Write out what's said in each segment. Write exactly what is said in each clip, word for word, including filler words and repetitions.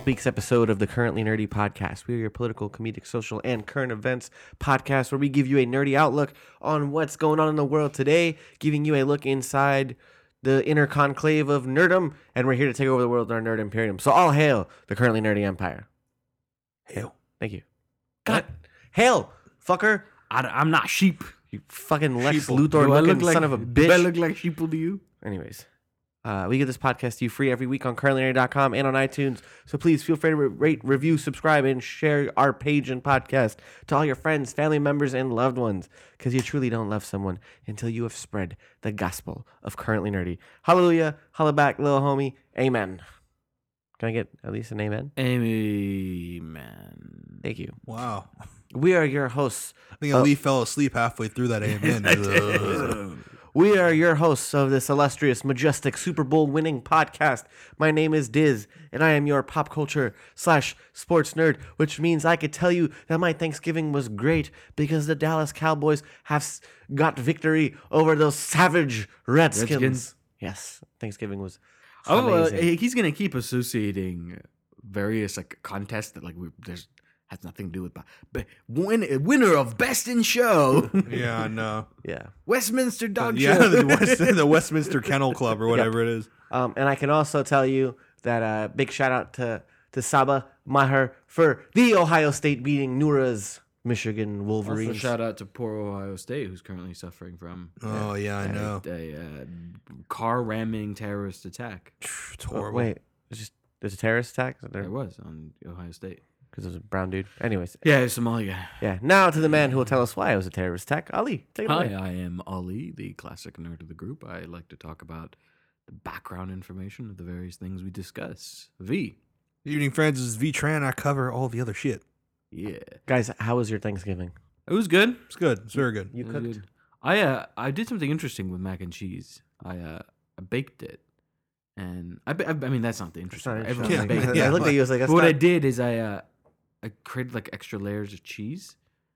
week's episode of the Currently Nerdy podcast. We are your political, comedic, social, and current events podcast where we give you a nerdy outlook on what's going on in the world today, giving you a look inside the inner conclave of nerdom, and we're here to take over the world in our nerd imperium. So all hail the Currently Nerdy Empire. Hail. Thank you. God. Hail, fucker. I, I'm not sheep. You fucking Lex Sheeple. Luthor Do I looking look like, son of a Do I bitch. look like sheeple to you? Anyways, uh, we give this podcast to you free every week on currently nerdy dot com and on iTunes. So please feel free to rate, review, subscribe, and share our page and podcast to all your friends, family members, and loved ones. Because you truly don't love someone until you have spread the gospel of Currently Nerdy. Hallelujah. Holla back, little homie. Amen. Can I get at least an amen? Amen. Thank you. Wow. We are your hosts. I think Oh. Ali fell asleep halfway through that amen. We are your hosts of this illustrious, majestic Super Bowl winning podcast. My name is Diz, and I am your pop culture slash sports nerd, which means I could tell you that my Thanksgiving was great because the Dallas Cowboys have s- got victory over those savage Redskins. Redskins? Yes, Thanksgiving was Oh, uh, amazing. he's gonna keep associating various like contests that like we, there's has nothing to do with, but win, winner of best in show, Yeah, I know. yeah. Westminster Dog Yeah, Show. the, West, the Westminster Kennel Club or whatever it is. Um, and I can also tell you that uh, big shout out to, to Saba Maher for the Ohio State beating Nura's Michigan Wolverines. Also, shout out to poor Ohio State, who's currently suffering from Oh, yeah, I a, know. a, uh car ramming terrorist attack. It's Oh, horrible. wait, it's just there's a terrorist attack There was on Ohio State. because there's a brown dude. Anyways, Yeah, it's Somali guy. yeah. Now to the man who will tell us why it was a terrorist attack. Ali, take it Hi, away. I am Ali, the classic nerd of the group. I like to talk about the background information of the various things we discuss. V. Good evening, friends. This is V Tran. I cover all the other shit. Yeah. Guys, how was your Thanksgiving? It was good. It's good. It's very good. You It was cooked? good. I uh I did something interesting with mac and cheese. I uh I baked it. And I, ba- I I mean that's not the It's interesting not part. interesting. Everyone's Yeah, baked. I looked at you. I was like, that's But what I not, did is I uh I created like extra layers of cheese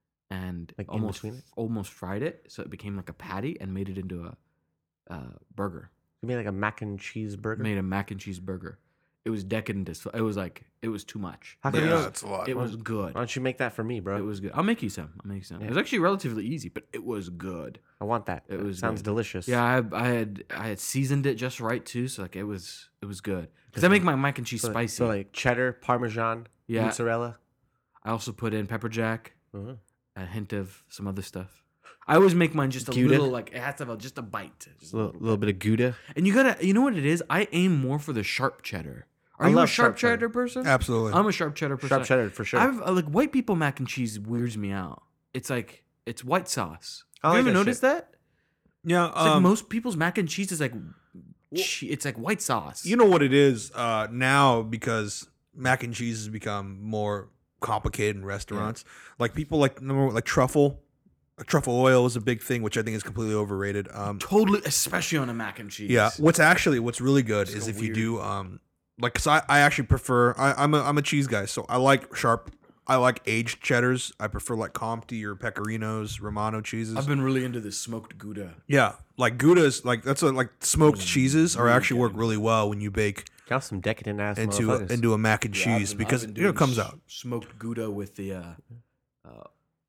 and Like in almost between it? almost fried it so it became like a patty and made it into a uh, burger. you made like a mac and cheese burger. Made a mac and cheese burger. It was decadent. as fu- It was like it was too much. How come Yeah, you don't? that's a lot. It was good. Why don't you make that for me, bro? It was good. I'll make you some. I'll make you some. Yeah. It was actually relatively easy, but it was good. I want that. It It was sounds good. delicious. Yeah, I, I had I had seasoned it just right too, so like it was it was good. Because I make my mac and cheese So, spicy. so like cheddar, parmesan, Yeah. mozzarella. I also put in pepper jack, Uh-huh. a hint of some other stuff. I always make mine just a Gouda? little, like it has to have a, just a bite, just A a little, little little bit of Gouda. And you gotta, you know what it is? I aim more for the sharp cheddar. Are I you a love sharp, sharp cheddar. cheddar person? Absolutely. I'm a sharp cheddar person. Sharp cheddar for sure. I've uh, like white people mac and cheese weirds me out. It's like it's white sauce. I Have you like ever that noticed shit. that? yeah, It's like um, most people's mac and cheese is like, che- it's like white sauce. you know what it is uh, now because mac and cheese has become more complicated in restaurants. Like people like number one, like truffle. Like truffle oil is a big thing, which I think is completely overrated. Um, Totally, especially on a mac and cheese. Yeah. What's actually what's really good It's is so if you weird. do um like cause I, I actually prefer I, I'm a I'm a cheese guy, so I like sharp I like aged cheddars. I prefer like Comte or Pecorinos, Romano cheeses. I've been really into this smoked Gouda. yeah, like Gouda's like that's a, like smoked Mm, cheeses are really actually work good. really well when you bake Y'all some decadent ass into motherfuckers. into a mac and Yeah, I've cheese been- because I've been you know it doing comes s- out. smoked Gouda with the uh, uh,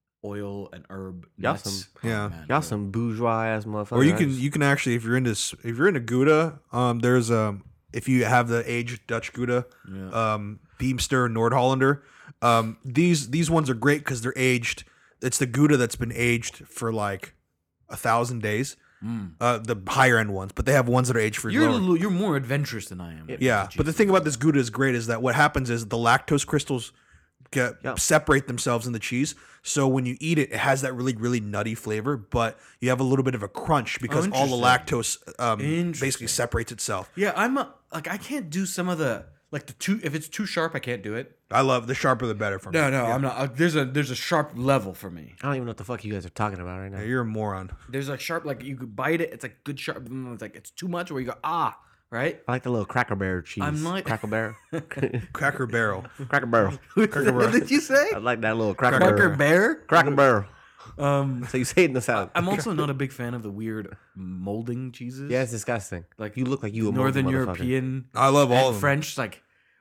oil and herb Y'all nuts. some- Oh, yeah. man, Y'all good. some bourgeois ass motherfuckers. Or you I can just- you can actually if you're into s- if you're into Gouda, um there's um if you have the aged Dutch Gouda, Yeah. um, Beemster, Nordhollander. Um, these these ones are great because they're aged. It's the Gouda that's been aged for like a thousand days. Mm. Uh, the higher end ones, but they have ones that are aged for You're a lower. little, you're more adventurous than I am. when it Yeah, comes to but the cheese. thing about this Gouda is great is that what happens is the lactose crystals get Yeah. separate themselves in the cheese. So when you eat it, it has that really really nutty flavor, but you have a little bit of a crunch because all the lactose um, basically Interesting. separates itself. Yeah, I'm a, like I can't do some of the like the too if it's too sharp I can't do it. I love the sharper the better for me. No, no, Yeah. I'm not. Uh, there's a there's a sharp level for me. I don't even know what the fuck you guys are talking about right now. Yeah, you're a moron. There's a sharp like you could bite it. It's like good sharp. mm, It's like it's too much where you go ah right. I like the little Cracker Barrel cheese. I'm like- Cracker Barrel. Cracker Barrel. Cracker Barrel. what did you say? I like that little Cracker, Cracker Barrel. Bear. Cracker Barrel. Um, So you say it in the South. I'm also not a big fan of the weird molding cheeses. Yeah, it's disgusting. like You look like you a Northern moldy motherfucker. European I love all and of them. French. Like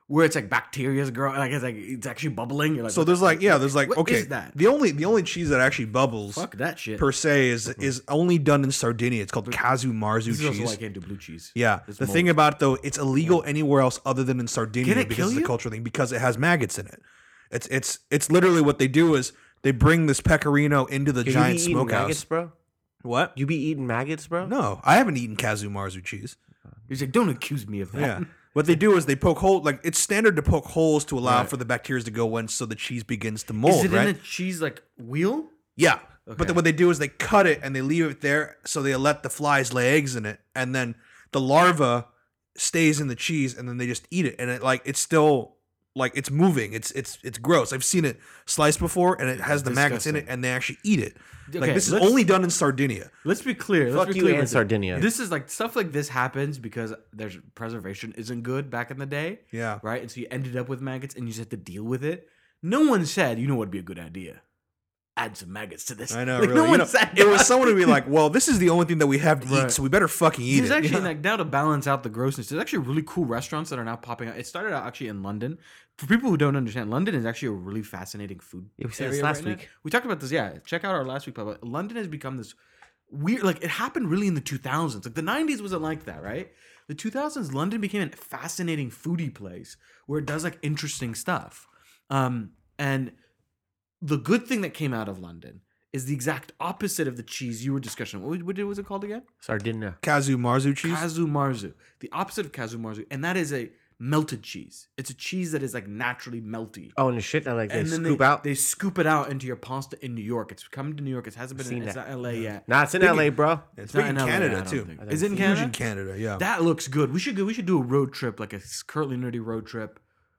where it's like bacteria's growing, like it's like it's actually bubbling. You're like, So what there's the- like yeah, there's like what okay, is that? the only the only cheese that actually bubbles Fuck that shit. per se is is only done in Sardinia. It's called Kazu Marzu This is also cheese. why I can't do blue cheese. Yeah. It's The mold. thing about it, though, it's illegal anywhere else other than in Sardinia Can it because kill it's a you? cultural thing because it has maggots in it. It's it's it's literally what they do is they bring this pecorino into the You giant be eating smokehouse. maggots, bro? What? You be eating maggots, bro? No, I haven't eaten Kazu Marzu cheese. He's like, don't accuse me of that. Yeah. What they do is they poke holes. Like it's standard to poke holes to allow Right. for the bacteria to go in, so the cheese begins to mold. Is it right? in a cheese like wheel? Yeah. But Okay. then what they do is they cut it and they leave it there, so they let the flies lay eggs in it, and then the larva stays in the cheese, and then they just eat it, and it like it's still like it's moving. It's it's it's gross. I've seen it sliced before, and it has the maggots in it, disgusting. and they actually eat it. Okay, like this is let's- only done in Sardinia. Let's be clear. Let's Fuck be you clear and with it. Sardinia. This is like stuff like this happens because there's preservation isn't good back in the day. Yeah. Right. And so you ended up with maggots and you just had to deal with it. No one said, you know what would be a good idea? Add some maggots to this. I know. Like, really. no You one know, said it was that. someone to be like, "Well, this is the only thing that we have to Right. eat, so we better fucking eat There's it." actually Yeah. like now to balance out the grossness. There's actually really cool restaurants that are now popping out. It started out actually in London. For people who don't understand, London is actually a really fascinating food. Yeah, we said this area last right now. week. We talked about this. Yeah, check out our last week. But London has become this weird. Like it happened really in the two thousands. Like the nineties wasn't like that, right? The two thousands, London became a fascinating foodie place where it does like interesting stuff. Um, and the good thing that came out of London is the exact opposite of the cheese you were discussing. What, what was it called again? Sardinia. Kazu Marzu cheese. Kazu Marzu. The opposite of Kazu Marzu. And that is a melted cheese. It's a cheese that is like naturally melty. Oh, and the shit that like they and then scoop they, out. they scoop it out into your pasta in New York. It's coming to New York. It hasn't been Seen in it's that. not L A yet. Nah, it's in Big L A, bro. It's, not big in in L A, I Canada don't too. think. Is it in Huge Canada? in Canada, yeah. That looks good. We should go. We should do a road trip, like a currently nerdy road trip,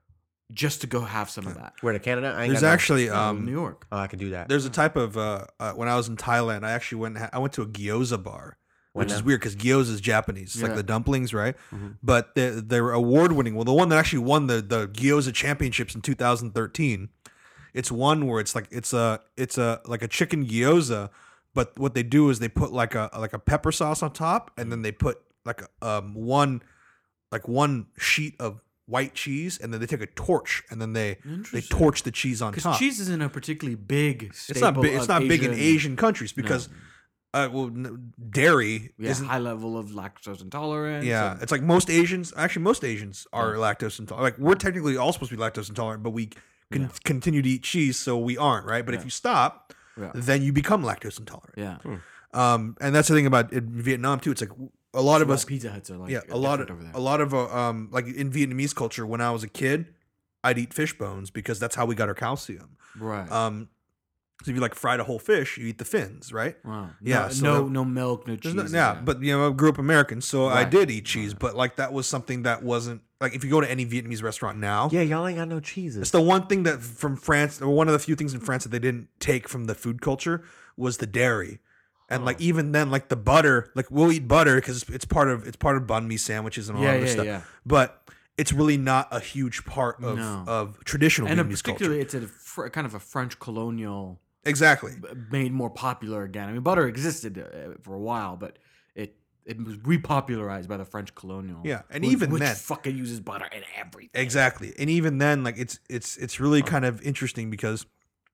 just to go have some of that. Where to Canada? I ain't There's got no- actually Um, um New York. Oh, I could do that. there's a type of uh, uh when I was in Thailand, I actually went and ha- I went to a gyoza bar, which When, is uh, weird because gyoza is Japanese. It's Yeah. like the dumplings, right? Mhm. But they they were award winning. Well, the one that actually won the the gyoza championships in two thousand thirteen. It's one where it's like it's a it's a like a chicken gyoza, but what they do is they put like a like a pepper sauce on top, and then they put like a, um one like one sheet of white cheese, and then they take a torch and then they they Interesting. torch the cheese on Because top. cheese isn't a particularly big. it's not staple big. It's of not big in Asian- Asian countries because uh, well, n- dairy Yeah, isn't. high level of lactose intolerance. Yeah, and- it's like most Asians. Actually, most Asians are lactose intolerant. Like we're technically all supposed to be lactose intolerant, but we can Yeah. continue to eat cheese, so we aren't, right? But if Yeah. you stop, Yeah. then you become lactose intolerant. yeah. Um, and that's the thing about in Vietnam too. It's like a lot of Well, us. Pizza Huts are like Yeah, a lot of different over a there. lot of uh, um, like in Vietnamese culture. When I was a kid, I'd eat fish bones because that's how we got our calcium. Right. Um, so if you like fried a whole fish, you eat the fins, right? wow. yeah, No, so no, that- no milk, no There's cheese. no- yeah, but you know, I grew up American, so I Right. did eat cheese. But like that was something that wasn't like if you go to any Vietnamese restaurant now, Yeah, y'all ain't got no cheeses. it's the one thing that from France, or one of the few things in France that they didn't take from the food culture was the dairy. And like even then, like the butter, like we'll eat butter because it's, it's part of it's part of banh mi sandwiches and all Yeah, that other yeah, stuff. yeah. But it's really not a huge part of No. of traditional and uh, Vietnamese particularly, culture. it's a fr- kind of a French colonial Exactly. made more popular again. I mean, butter existed uh, for a while, but it it was repopularized by the French colonial. Yeah, and which- even which then- fucking uses butter in everything. Exactly. And even then, like it's it's it's really kind of interesting because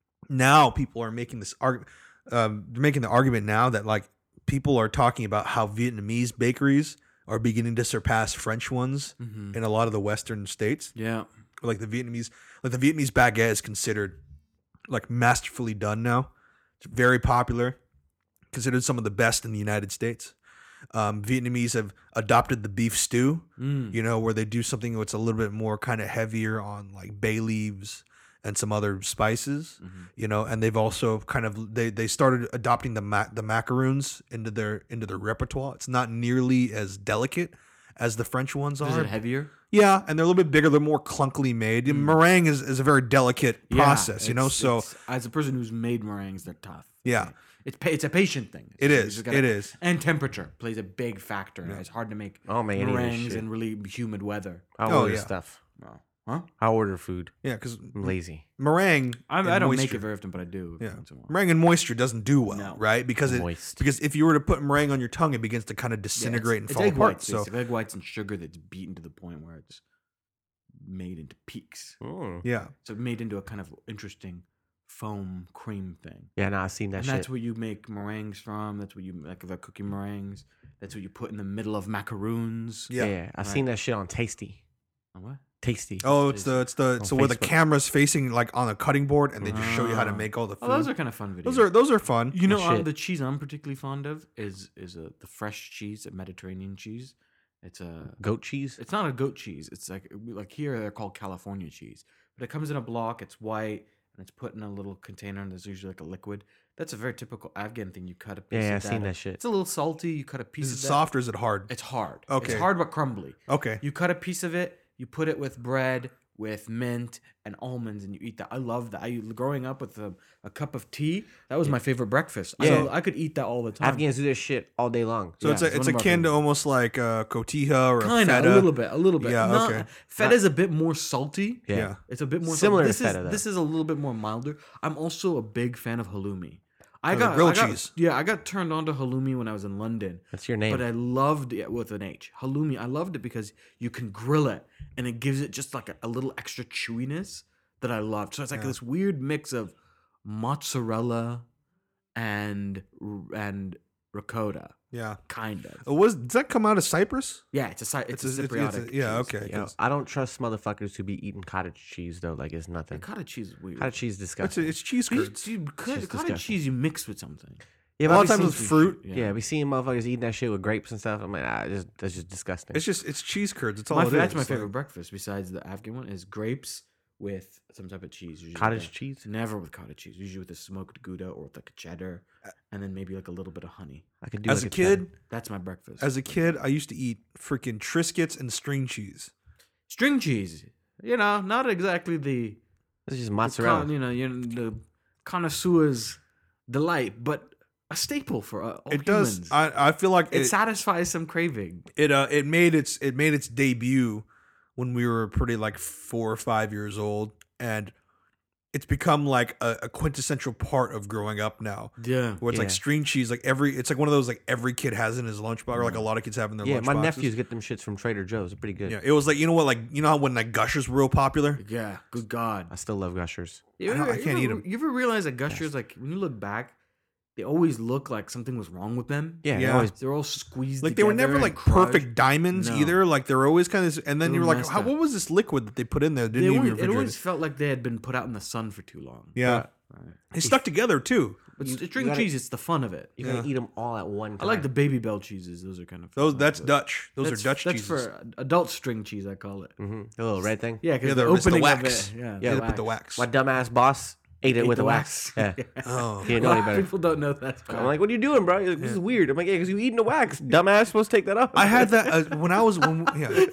now people are making this arg- um, they're making the argument now that like people are talking about how Vietnamese bakeries are beginning to surpass French ones Mhm. in a lot of the Western states. Yeah. Like the Vietnamese, like the Vietnamese baguette is considered like masterfully done now. It's very popular, considered some of the best in the United States. Um, Vietnamese have adopted the beef stew, Mm. you know, where they do something that's a little bit more kind of heavier on like bay leaves and some other spices, Mhm. you know, and they've also kind of they they started adopting the ma- the macaroons into their into their repertoire. It's not nearly as delicate as the French ones Is are. it heavier? Yeah, and they're a little bit bigger. They're more clunkily made. And Meringue is, is a very delicate process, Yeah, you know. it's- So it's- as a person who's made meringues, they're tough. yeah, It's pa- it's a patient thing. It You is, just gotta- it is. And temperature plays a big factor. It's hard to make Oh, man, any of this meringues shit. in really humid weather. I'll Oh, order yeah. stuff. Wow. Huh? I'll order food. yeah, because I'm lazy. meringue. I, and I don't make moisture- it very often, but I do. every Yeah, once in a while. meringue and moisture doesn't do well, No. right? Because it Moist. because if you were to put meringue on your tongue, it begins to kind of Yeah, it's- disintegrate and it's fall egg apart. whites, So basically. egg whites and sugar that's beaten to the point where it's made into peaks. Mm. Yeah. So made into a kind of interesting foam cream thing. Yeah, no, I've seen that And shit. that's where you make meringues from. That's where you like the cookie meringues. That's what you put in the middle of macaroons. yeah, Yeah. yeah, I've Right. seen that shit on Tasty. Oh, what? Tasty. Oh, it's the it's the On so where the Facebook. camera's facing like on a cutting board, and they just show you how to Ah. make all the food. Oh, those are kind of fun videos. those are those are fun. You know, Oh, um, shit. the cheese I'm particularly fond of is is a the fresh cheese, a Mediterranean cheese. It's a Goat cheese. it's not a goat cheese. It's like like here they're called California cheese, but it comes in a block. It's white and it's put in a little container, and there's usually like a liquid. That's a very typical Afghan thing. You cut a piece. Yeah, yeah, of I've seen that. that shit. It's a little salty. You cut a piece Is it of that. soft or is it hard? It's hard. Okay. It's hard but crumbly. Okay. You cut a piece of it. You put it with bread, with mint and almonds, and you eat that. I love that. I growing up with a, a cup of tea. That was my favorite breakfast. Yeah. I, I could eat that all the time. Afghans do this shit all day long. So Yeah, it's a, it's it's one of our akin to favorites. almost like uh, cotija or Kind a of feta. a little bit, a little bit. Yeah, Not- okay. Feta is a bit more salty. Yeah. Yeah. It's a bit more Similar salty. to This feta, is though. this is a little bit more milder. I'm also a big fan of halloumi. I Oh, the got grilled I got- cheese. Yeah, I got turned on to halloumi when I was in London. That's your name. But I loved it with an H. Halloumi. I loved it because you can grill it and it gives it just like a, a little extra chewiness that I loved. So it's like Yeah. this weird mix of mozzarella and and ricotta, Yeah. kind of. Uh, Was does that come out of Cyprus? Yeah, it's a Cy- it's, It's a a- it's- Cypriotic. it's a- yeah, cheese. okay. Yo, 'cause I don't trust motherfuckers who be eating cottage cheese though. Like it's The nothing. cottage cheese is weird. Cottage cheese is It's, disgusting. it's cheese You- curds. you- cottage just cottage disgusting. cheese you mix with something. Yeah, A but lot we of times seen- with fruit. Yeah. Yeah. we seen motherfuckers eating that shit with grapes and stuff. I'm like, ah, just, that's just disgusting. It's just it's cheese curds. It's all My, it is. that's my It's like- favorite breakfast besides the Afghan one is grapes with some type of cheese. Usually Cottage like a- cheese? Never with cottage cheese. Usually with a smoked Gouda or with like a cheddar, and then maybe like a little bit of honey. I could do As a like kid, cheddar. That's my breakfast. as a kid, I used to eat freaking Triscuits and string cheese. String cheese, you know, not exactly the It's just the mozzarella. con- you know, you know, the connoisseur's delight, but a staple for uh, all It humans. does. I, I feel like it it satisfies some craving. it uh it made its it made its debut when we were pretty like four or five years old, and it's become like a, a quintessential part of growing up now. Yeah. Where it's like Yeah. string cheese, like every it's like one of those like every kid has in his lunchbox, or like a lot of kids have in their Yeah, lunchboxes. my nephews get them shits from Trader Joe's. They're pretty good. Yeah, it was like you know what, like you know how when like Gushers were real popular. Yeah. Good God. I still love Gushers. You I don't- I you can't eat 'em. You ever realize that Gushers, like when you look back, they always look like something was wrong with them. Yeah, they Yeah. always They're all squeezed. Like they were together never and like crushed. perfect diamonds No. either. Like they were always kind of, and then They you were were like, messed how, up. what was this liquid that they put in there? That They didn't even always, it refrigerate. always felt like they had been put out in the sun for too long. Yeah, Right. it stuck together too. But You- string you gotta- cheese, it's the fun of it. you gotta Yeah. eat them all at one I time. like the Baby Bell cheeses. Those are kind of Those fun, that's but Dutch. Those that's- are Dutch That's cheeses. for adult string cheese, I call it. hmm the little red thing. Yeah, because Yeah, the the- it's the opening of wax. it. Yeah, Yeah, Yeah, the they put the wax. My dumbass boss ate it Ate with the the wax. wax. Yeah. Oh, He didn't know any better. People don't know that's I'm like, what are you doing, bro? He's like, this is weird. I'm like, yeah, because you eating the wax. Dumbass, supposed to take that off. I had that uh, when I was when yeah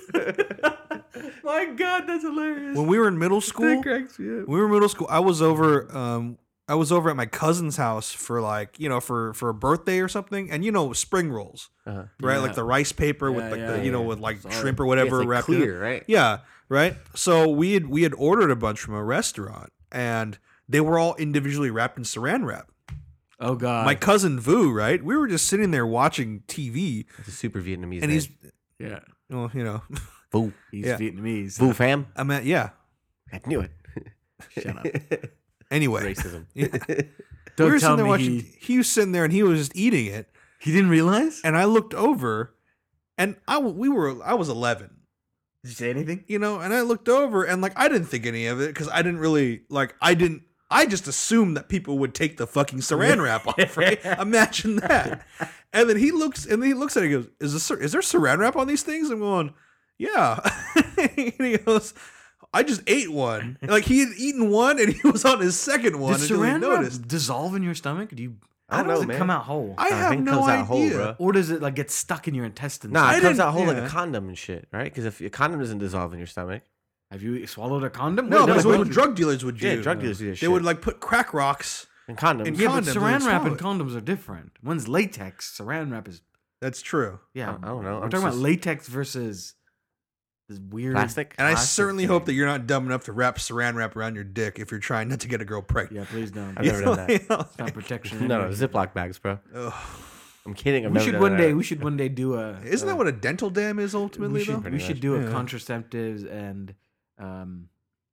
My God, that's hilarious. when we were in middle school. That cracks me up. We were in middle school. I was over. Um, I was over at my cousin's house for like you know for for a birthday or something, and you know spring rolls, Uh-huh. right? Yeah. Like the rice paper with Yeah, like yeah, the you know yeah. with like Sorry. shrimp or Yeah, whatever it's like wrapped in it. clear, right? Yeah, right. So we had we had ordered a bunch from a restaurant, and they were all individually wrapped in Saran wrap. Oh God. My cousin Vu, right? We were just sitting there watching T V, It's a super Vietnamese and name. he's yeah. well, you know, Vu. He's Yeah. Vietnamese. Vu fam. I mean, yeah. I knew it. Shut up. Anyway, Racism. Yeah. Don't we were tell sitting there me watching. he, He was sitting there, and he was just eating it. he didn't realize. And I looked over, and I w- we were I was eleven, Did you say anything? you know, and I looked over, and like I didn't think any of it because I didn't really like I didn't I just assumed that people would take the fucking Saran wrap off. Right? Imagine that. And then he looks and then he looks at it and goes, "Is this is there Saran wrap on these things?" I'm going, "Yeah." And he goes, "I just ate one." Like he had eaten one, and he was on his second one Did until he saran noticed. wrap dissolve in your stomach? Do you? I How don't does know, it man. come out whole? I I have think it no comes idea. out whole, bro. Or does it like get stuck in your intestines? Nah, I it comes didn't- out whole like yeah. a condom and shit, right? Because if a condom doesn't dissolve in your stomach, Have you swallowed a condom? No, Wait, but it's like what what- drug dealers would do. yeah, drug dealers do that They shit. would like put crack rocks. and condoms. and Yeah, but condoms saran and wrap swallow and it. condoms are different. One's latex. Saran wrap is That's true. yeah. I don't know. We're I'm talking about just- latex versus this weird Plastic? And I plastic certainly thing. hope that you're not dumb enough to wrap saran wrap around your dick if you're trying not to get a girl pregnant. Yeah, please don't. I've never done that. You know, It's not protection. No, no, anyway. Ziploc bags, bro. ugh. I'm kidding. I've We never should done one that. day. We should one day do a. Isn't a- that what a dental dam is ultimately, we should, though? Pretty we should much. do a Yeah. contraceptives and um,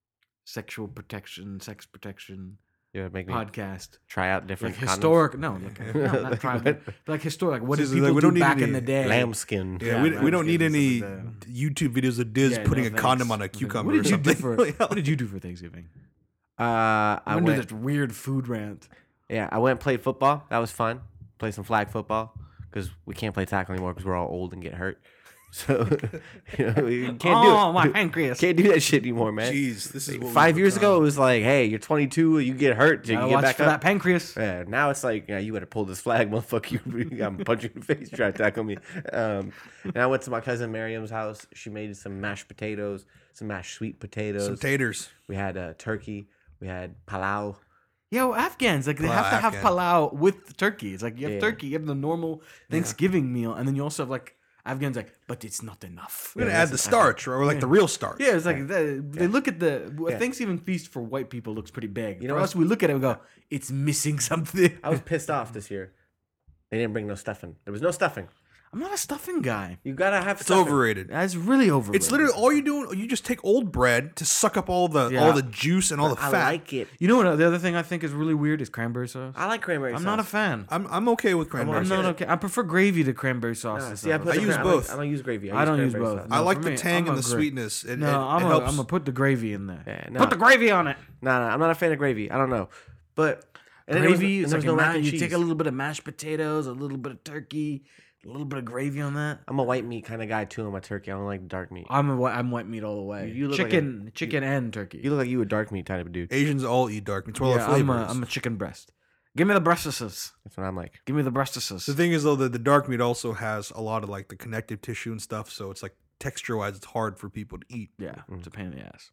sexual protection, sex protection You would make me podcast. try out Like different historic, no, like, no, not Like private, what? but like historic. Like what This did is people like, we do don't need back any in the day? lambskin. Yeah, Yeah, we, right, we don't need and any stuff like YouTube videos of Diz Yeah, putting no a thanks. condom on a Like, cucumber. What did or you do something. for? Yeah. What did you do for Thanksgiving? Uh, I I went to went. this weird food rant. Yeah, I went and played football. That was fun. Played some flag football because we can't play tackle anymore because we're all old and get hurt. So you know, we can't do oh, it. my pancreas! Can't do that shit anymore, man. Jeez, this is what Five we've years ago, it become. was like, hey, you're twenty-two, you get hurt, you Gotta get watch back for up. that pancreas. Yeah, now it's like, yeah, you better pull this flag, motherfucker. You, I'm punching you in the face, try to tackle me. Um, and I went to my cousin Miriam's house. She made some mashed potatoes, some mashed sweet potatoes. Some taters. We had uh, turkey. We had palau. Yo, Afghans like they Palau have to have Afghan. palau with the turkey. It's like you have Yeah. turkey, you have the normal Thanksgiving meal, and then you also have like Afghans like, but it's not enough. We're gonna Yeah, add the starch, or like the real starch. Yeah, it's like they, they look at the a Yeah. Thanksgiving feast for white people looks pretty big. You know for what- us, we look at it and go, it's missing something. I was pissed off this year. They didn't bring no stuffing. There was no stuffing. I'm not a stuffing guy. You gotta have It's stuffing. overrated. That's really over. It's literally all you do. You just take old bread to suck up all the Yeah. all the juice and all the I fat. like it. You know what? The other thing I think is really weird is cranberry sauce. I like cranberry I'm sauce. not a fan. I'm I'm okay with cranberry I'm sauce. not okay. I prefer gravy to cranberry sauce. Nah, and see, I, stuff. put I the use cran- both. I don't use gravy. I, I don't use cranberry both. sauce. I No, like for the me, tang I'm and a the gra- sweetness. It, no, it, I'm, it a, helps. I'm gonna put the gravy in there. Yeah, no. Put the gravy on it. Nah, nah, I'm not a fan of gravy. I don't know, but and then there was- Gravy and is there like was a no mac ma- and you cheese. take a little bit of mashed potatoes, a little bit of turkey, a little bit of gravy on that. I'm a white meat kind of guy too on my turkey. I don't like dark meat. I'm a, whi- I'm white meat all the way. You- you look like chicken, chicken and turkey. You look like you a dark meat type of dude. Asians all eat dark meat. It's one of yeah, the I'm flavors. a, I'm a chicken breast. Give me the breastises. That's what I'm like. Give me the breastises. The thing is though that the dark meat also has a lot of like the connective tissue and stuff, so it's like texture wise, it's hard for people to eat. yeah, Mm. it's a pain in the ass.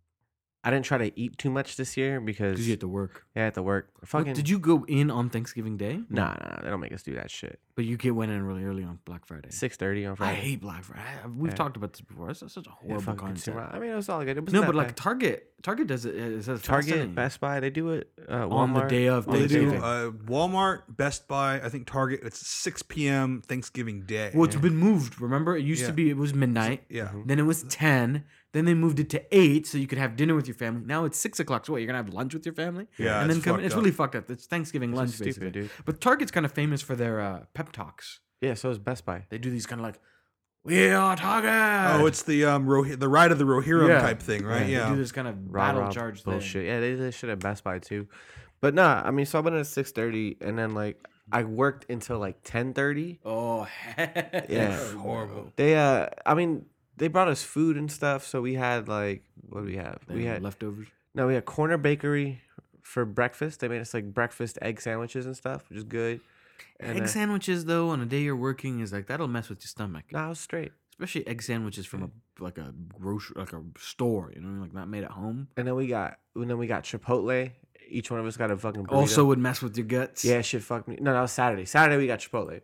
I didn't try to eat too much this year because Because you have to work. yeah, I had to work. Fucking What, did you go in on Thanksgiving Day? Nah, nah, they don't make us do that shit. But you get went in really early on Black Friday. Six thirty on I Friday. hate Black Friday. I- We've Yeah. talked about this before. It's such a Yeah, horrible fucking concept. consumer- I mean, it was all good. It was No, but like Target, Target does it. It says Target, fascinating. Best Buy, they do it. Uh, Walmart, On the day of on the They day do of- Thanksgiving. uh, Walmart, Best Buy, I think Target. It's six p.m. Thanksgiving Day. Well, it's been moved. Remember, it used Yeah. to be it was midnight. yeah, Then it was ten. Then they moved it to eight, so you could have dinner with your family. Now it's six o'clock. So what? You're gonna have lunch with your family? Yeah, and then it's come. fucked It's up. really fucked up. It's Thanksgiving It's lunch, just stupid, basically. dude. But Target's kind of famous for their uh, pep talks. Yeah, so is Best Buy. They do these kind of like, we are Target. Oh, it's the um Rohi- the ride of the Rohirrim Yeah. type thing, right? They Yeah. do this kind of Rah, battle rah, charge thing. bullshit. Yeah, they, they should have Best Buy too. But nah, I mean, so I went at six thirty, and then like I worked until like ten thirty. Oh, heck Yeah. no. Horrible. They uh, I mean, they brought us food and stuff, so we had like what do we have? They We have had leftovers. no, we had Corner Bakery for breakfast. They made us like breakfast egg sandwiches and stuff, which is good. And Egg then- sandwiches, though, on a day you're working is like that'll mess with your stomach. Nah, it was straight. Especially egg sandwiches from a like a grocery like a store, you know, like not made at home. And then we got, and then we got Chipotle. Each one of us got a fucking burrito. Also would mess with your guts. yeah, shit, fuck me. No, that was Saturday. Saturday we got Chipotle.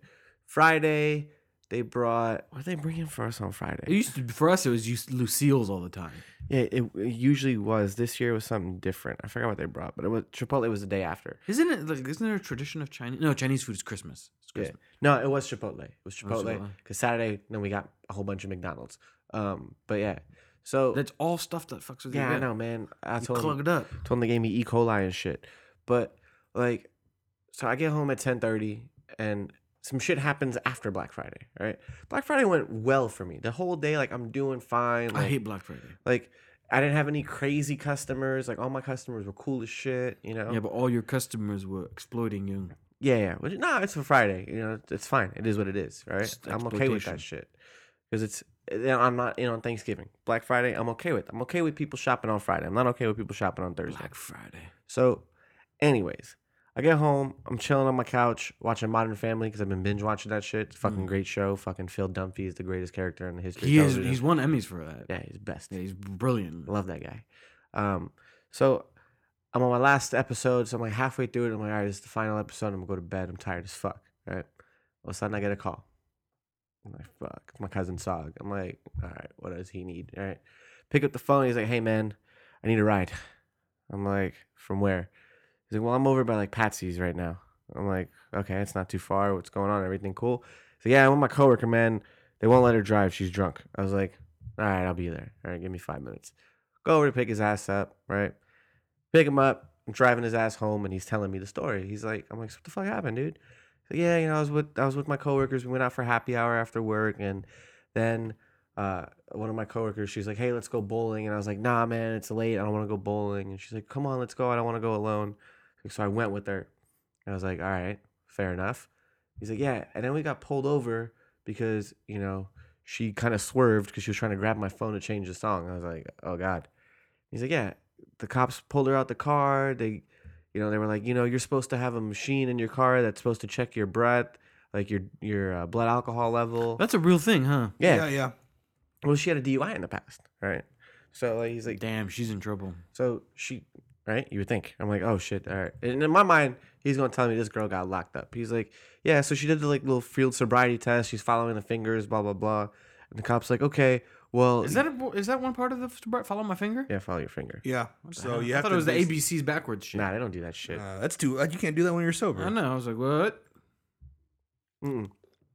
Friday they brought. What are they bringing for us on It Friday? used to for us. It was used Lucille's all the time. Yeah, it, it usually was. This year was something different. I forgot what they brought, but it was Chipotle was the day after. Isn't it like? Isn't there a tradition of Chinese? No, Chinese food is Christmas. It's Yeah. Christmas. No, it was Chipotle. It was Oh, Chipotle Chipotle. because Saturday then we got a whole bunch of McDonald's. Um, but yeah, so That's all stuff that fucks with yeah, your I gut. know, man. I You told clog them, it up. told them they gave me E. coli and shit. But like, so I get home at ten thirty, and some shit happens after Black Friday. Right, Black Friday went well for me. The whole day, like I'm doing fine. I Like, hate Black Friday. like I didn't have any crazy customers. Like all my customers were cool as shit. You know. Yeah, but all your customers were exploiting you. Yeah, yeah. Which, no, it's for Friday. You know, it's fine. It is what it is, right? It's I'm okay with exploitation. that shit because it's. you know, I'm not in on Thanksgiving. Black Friday, I'm okay with. I'm okay with people shopping on Friday. I'm not okay with people shopping on Thursday. Black Friday. So, anyways, I get home. I'm chilling on my couch watching Modern Family because I've been binge watching that shit. It's a fucking great show. Fucking Phil Dunphy is the greatest character in the history. Mm. He of is. television. He's won Emmys for that. yeah, he's best. Yeah, he's brilliant. Love that guy. Um, so I'm on my last episode, so I'm like halfway through it. I'm like, all right, this is the final episode. I'm gonna go to bed. I'm tired as fuck. Right. All of a sudden, I get a call. I'm like, fuck. It's my cousin Sog. I'm like, all right, what does he need? All right. Pick up the phone. He's like, hey man, I need a ride. I'm like, from where? He's like, well, I'm over by like Patsy's right now. I'm like, okay, it's not too far. What's going on? Everything cool? So yeah, I'm with my coworker, man. They won't let her drive. She's drunk. I was like, all right, I'll be there. All right, give me five minutes. Go over to pick his ass up, right? Pick him up. I'm driving his ass home, and he's telling me the story. He's like, I'm like, what the fuck happened, dude? He's like, yeah, you know, I was with I was with my coworkers. We went out for happy hour after work, and then uh, one of my coworkers, she's like, hey, let's go bowling. And I was like, nah, man, it's late. I don't want to go bowling. And she's like, come on, let's go. I don't want to go alone. So I went with her. And I was like, all right, fair enough. He's like, yeah. And then we got pulled over because, you know, she kind of swerved because she was trying to grab my phone to change the song. I was like, oh, God. He's like, yeah. The cops pulled her out the car. They, you know, they were like, you know, you're supposed to have a machine in your car that's supposed to check your breath, like your your uh, blood alcohol level. That's a real thing, huh? Yeah. Yeah, yeah. Well, she had a D U I in the past, right? So like, he's like, Damn, she's in trouble. so she, right? You would think. I'm like, oh shit, all right. And in my mind, he's gonna tell me this girl got locked up. He's like, yeah. So she did the like little field sobriety test. She's following the fingers, blah blah blah. And the cop's like, okay, well, Is that a, is that one part of the follow my finger? yeah, follow your finger. Yeah. So you I have thought to it was the bas- A B C's backwards shit. Nah, they don't do that shit. Uh, that's too. You can't do that when you're sober. I know. I was like, what? Mm-mm.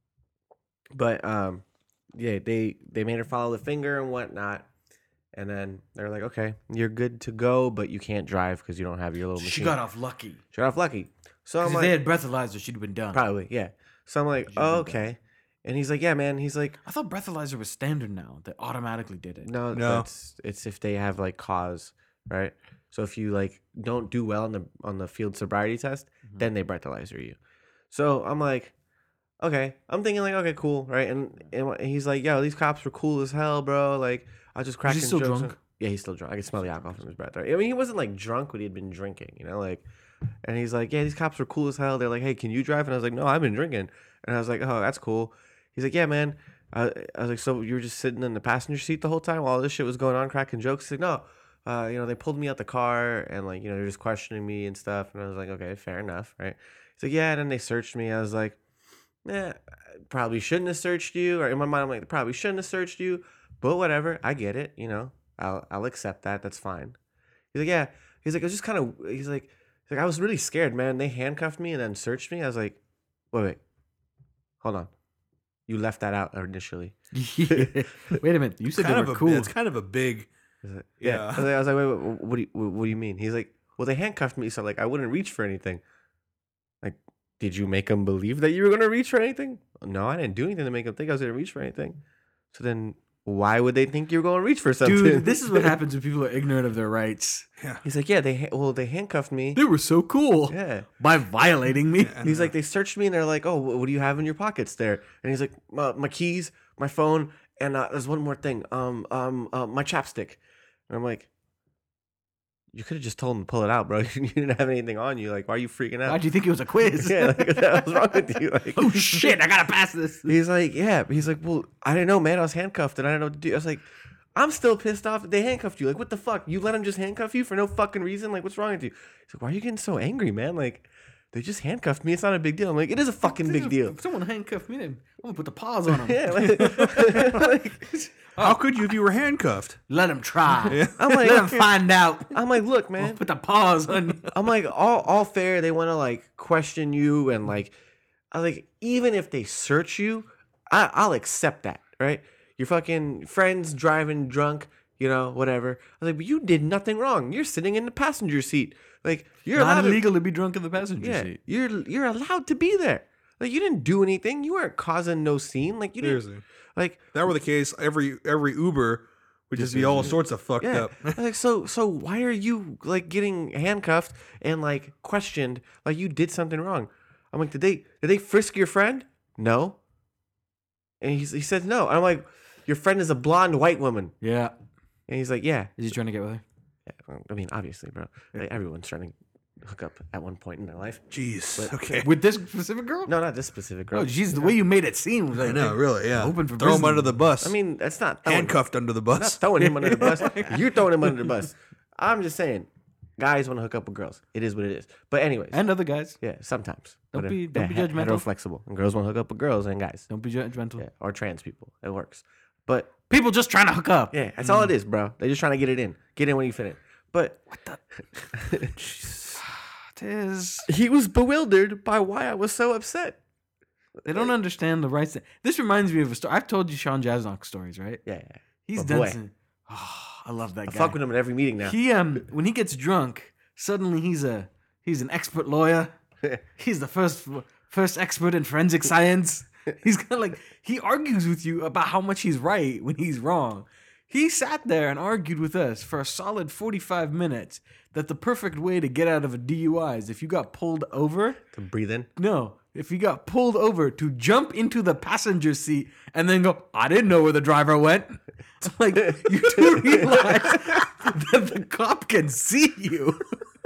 But um, yeah, they they made her follow the finger and whatnot, and then they're like, okay, you're good to go, but you can't drive because you don't have your little machine. She got off lucky. She got off lucky. So I'm Because if like, they had breathalyzer, she'd have been done. probably, yeah. So I'm like, Should've oh, been done. okay. And he's like, yeah, man. He's like, I thought breathalyzer was standard now. They automatically did it. no, No. It's it's if they have like cause, right? So if you like don't do well on the on the field sobriety test, Mhm. then they breathalyzer you. So I'm like, okay. I'm thinking like, okay, cool, right? And, and he's like, yo, these cops were cool as hell, bro. Like, I was just cracking still jokes. drunk? Yeah, he's still drunk. I could smell the alcohol from his breath. Right? I mean, he wasn't like drunk, but he had been drinking, you know, like. And he's like, yeah, these cops were cool as hell. They're like, hey, can you drive? And I was like, no, I've been drinking. And I was like, oh, that's cool. He's like, yeah, man. I, I was like, so you were just sitting in the passenger seat the whole time while all this shit was going on, cracking jokes? He's like, no. Uh, you know, they pulled me out the car and like, you know, they're just questioning me and stuff. And I was like, okay, fair enough, right? He's like, yeah. And then they searched me. I was like, eh, probably shouldn't have searched you. Or in my mind, I'm like, they probably shouldn't have searched you. But whatever, I get it. You know, I'll I'll accept that. That's fine. He's like, yeah. He's like, I was just kind of. He's like, he's like, I was really scared, man. They handcuffed me and then searched me. I was like, wait, wait, hold on. You left that out initially. Wait a minute. You said kind they of were a, cool. It's kind of a big. He's like, Yeah. yeah. I was like, I was like, wait, wait, what do you what, what do you mean? He's like, well, they handcuffed me, so like I wouldn't reach for anything. Like, did you make them believe that you were gonna reach for anything? No, I didn't do anything to make them think I was gonna reach for anything. So then, why would they think you're gonna reach for something? Dude, this is what happens when people are ignorant of their rights. Yeah. He's like, yeah, they ha- well, they handcuffed me. They were so cool. Yeah. By violating me. And, He's uh, like, they searched me and they're like, oh, wh- what do you have in your pockets there? And he's like, my, my keys, my phone, and uh, there's one more thing, um, um, uh, my chapstick. And I'm like, you could have just told him to pull it out, bro. You didn't have anything on you. Like, why are you freaking out? Why'd you think it was a quiz? Yeah, like, what the hell's wrong with you? Like, Oh shit, I gotta pass this. He's like, yeah. He's like, well, I didn't know, man. I was handcuffed and I didn't know what to do. I was like, I'm still pissed off that they handcuffed you. Like, what the fuck? You let them just handcuff you for no fucking reason? Like, what's wrong with you? He's like, why are you getting so angry, man? Like, they just handcuffed me. It's not a big deal. I'm like, it is a fucking big deal. If someone handcuffed me, then I'm gonna put the paws on them. Yeah, like, like, How could you if you were handcuffed? Let them try. I'm like, Let them find out. I'm like, look, I'll man. put the paws on you. I'm like, all all fair. They want to like question you and like, I was like, even if they search you, I, I'll accept that, right? Your fucking friends driving drunk, you know, whatever. I was like, but you did nothing wrong. You're sitting in the passenger seat. Like, you're Not allowed to, illegal to be drunk in the passenger yeah, seat. you're you're allowed to be there. Like, you didn't do anything. You weren't causing no scene. Like, you didn't. Seriously. Like, If that were the case, every every Uber would just be all sorts of fucked yeah. up. Like, so so why are you like getting handcuffed and like questioned like you did something wrong? I'm like, did they did they frisk your friend? No. And he's, he said no. I'm like, your friend is a blonde white woman. Yeah. And he's like, yeah. Is he trying to get with her? Yeah, well, I mean, obviously, bro. Like, everyone's trying to hook up at one point in their life. Jeez. Okay. With this specific girl? No, not this specific girl. Oh, jeez, the way you made it seem was like I know, really, yeah. Open for Throw him business. under the bus. I mean, that's not throwing, handcuffed under the I'm not bus. throwing him under the bus. You're throwing him under the bus. I'm just saying, guys want to hook up with girls. It is what it is. But anyways, And other guys. yeah, sometimes. Don't Whatever. be- don't yeah, be he- judgmental. Hetero flexible. And girls want to hook up with girls and guys. Don't be judgmental. Yeah, or trans people. It works. But People just trying to hook up. yeah, that's all it is, bro. They're just trying to get it in. Get in when you fit in. But What the? It is. he was bewildered by why I was so upset. They don't understand the rights. This reminds me of a story. I've told you Sean Jasnock stories, right? Yeah, yeah. He's My done boy. some. I love that I guy. fuck with him at every meeting now. He um when he gets drunk, suddenly he's a he's an expert lawyer. He's the first first expert in forensic science. He's kind of like he argues with you about how much he's right when he's wrong. He sat there and argued with us for a solid forty-five minutes that the perfect way to get out of a D U I is if you got pulled over. To breathe in. No, if you got pulled over to jump into the passenger seat and then go, I didn't know where the driver went. Like, you do realize that the cop can see you.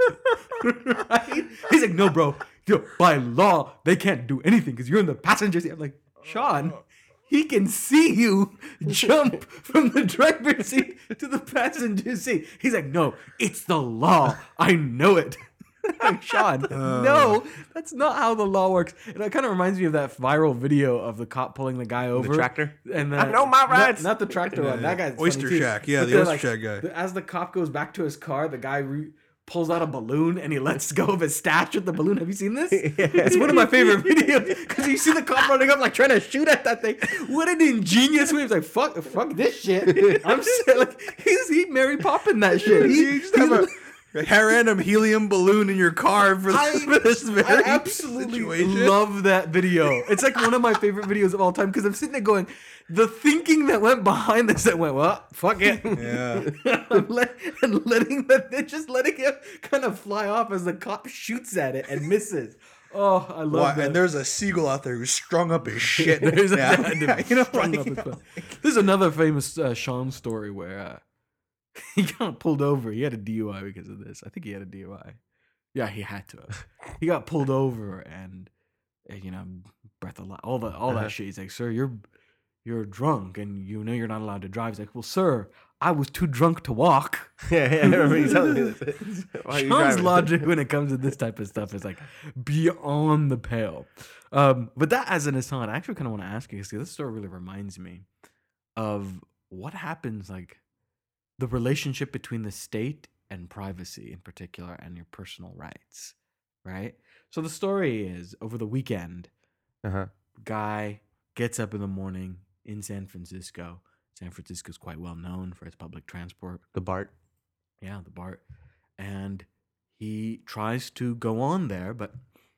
Right? He's like, no, bro. Yo, by law, they can't do anything because you're in the passenger seat. I'm like, Sean, he can see you jump from the driver's seat to the passenger seat. He's like, no, it's the law. I know it. Like, Sean, Uh. no, that's not how the law works. And it kind of reminds me of that viral video of the cop pulling the guy over. The tractor? And I know my not- rights. Not, the tractor one. That guy's Oyster funny too. Shack. Yeah, But the they're Oyster like- Shack guy. the- As the cop goes back to his car, the guy re- pulls out a balloon and he lets go of his stash with the balloon. Have you seen this? It's one of my favorite videos because you see the cop running up like trying to shoot at that thing. What an ingenious way! He's like, "Fuck, fuck this shit." I'm saying, like, he's he Mary Poppin that shit. He, You just have a, a random helium balloon in your car for, I- for this very I absolutely situation. love that video. It's like one of my favorite videos of all time because I'm sitting there going, the thinking that went behind this that went, well, fuck it. Yeah. I'm let, and letting that, they're just letting it kind of fly off as the cop shoots at it and misses. Oh, I love Why- that. and there's a seagull out there who's strung up his shit. There's a- Yeah. you know, strung like, up his butt. There's another famous uh, Sean story where uh, he got pulled over. He had a D U I because of this. I think he had a D U I. Yeah, he had to. He got pulled over and, uh, you know, breath of life, all the all Uh-huh. that shit. He's like, sir, you're you're drunk and you know you're not allowed to drive. He's like, well, sir, I was too drunk to walk. Yeah, yeah, I remember you telling me this. Why are you Sean's driving? logic when it comes to this type of stuff is like beyond the pale. Um, but that as an aside, I actually kind of want to ask you because this story really reminds me of what happens, like the relationship between the state and privacy in particular and your personal rights, right? So the story is over the weekend, Uh-huh. guy gets up in the morning in San Francisco. San Francisco is quite well known for its public transport. The Bart. Yeah, the BART. And he tries to go on there, but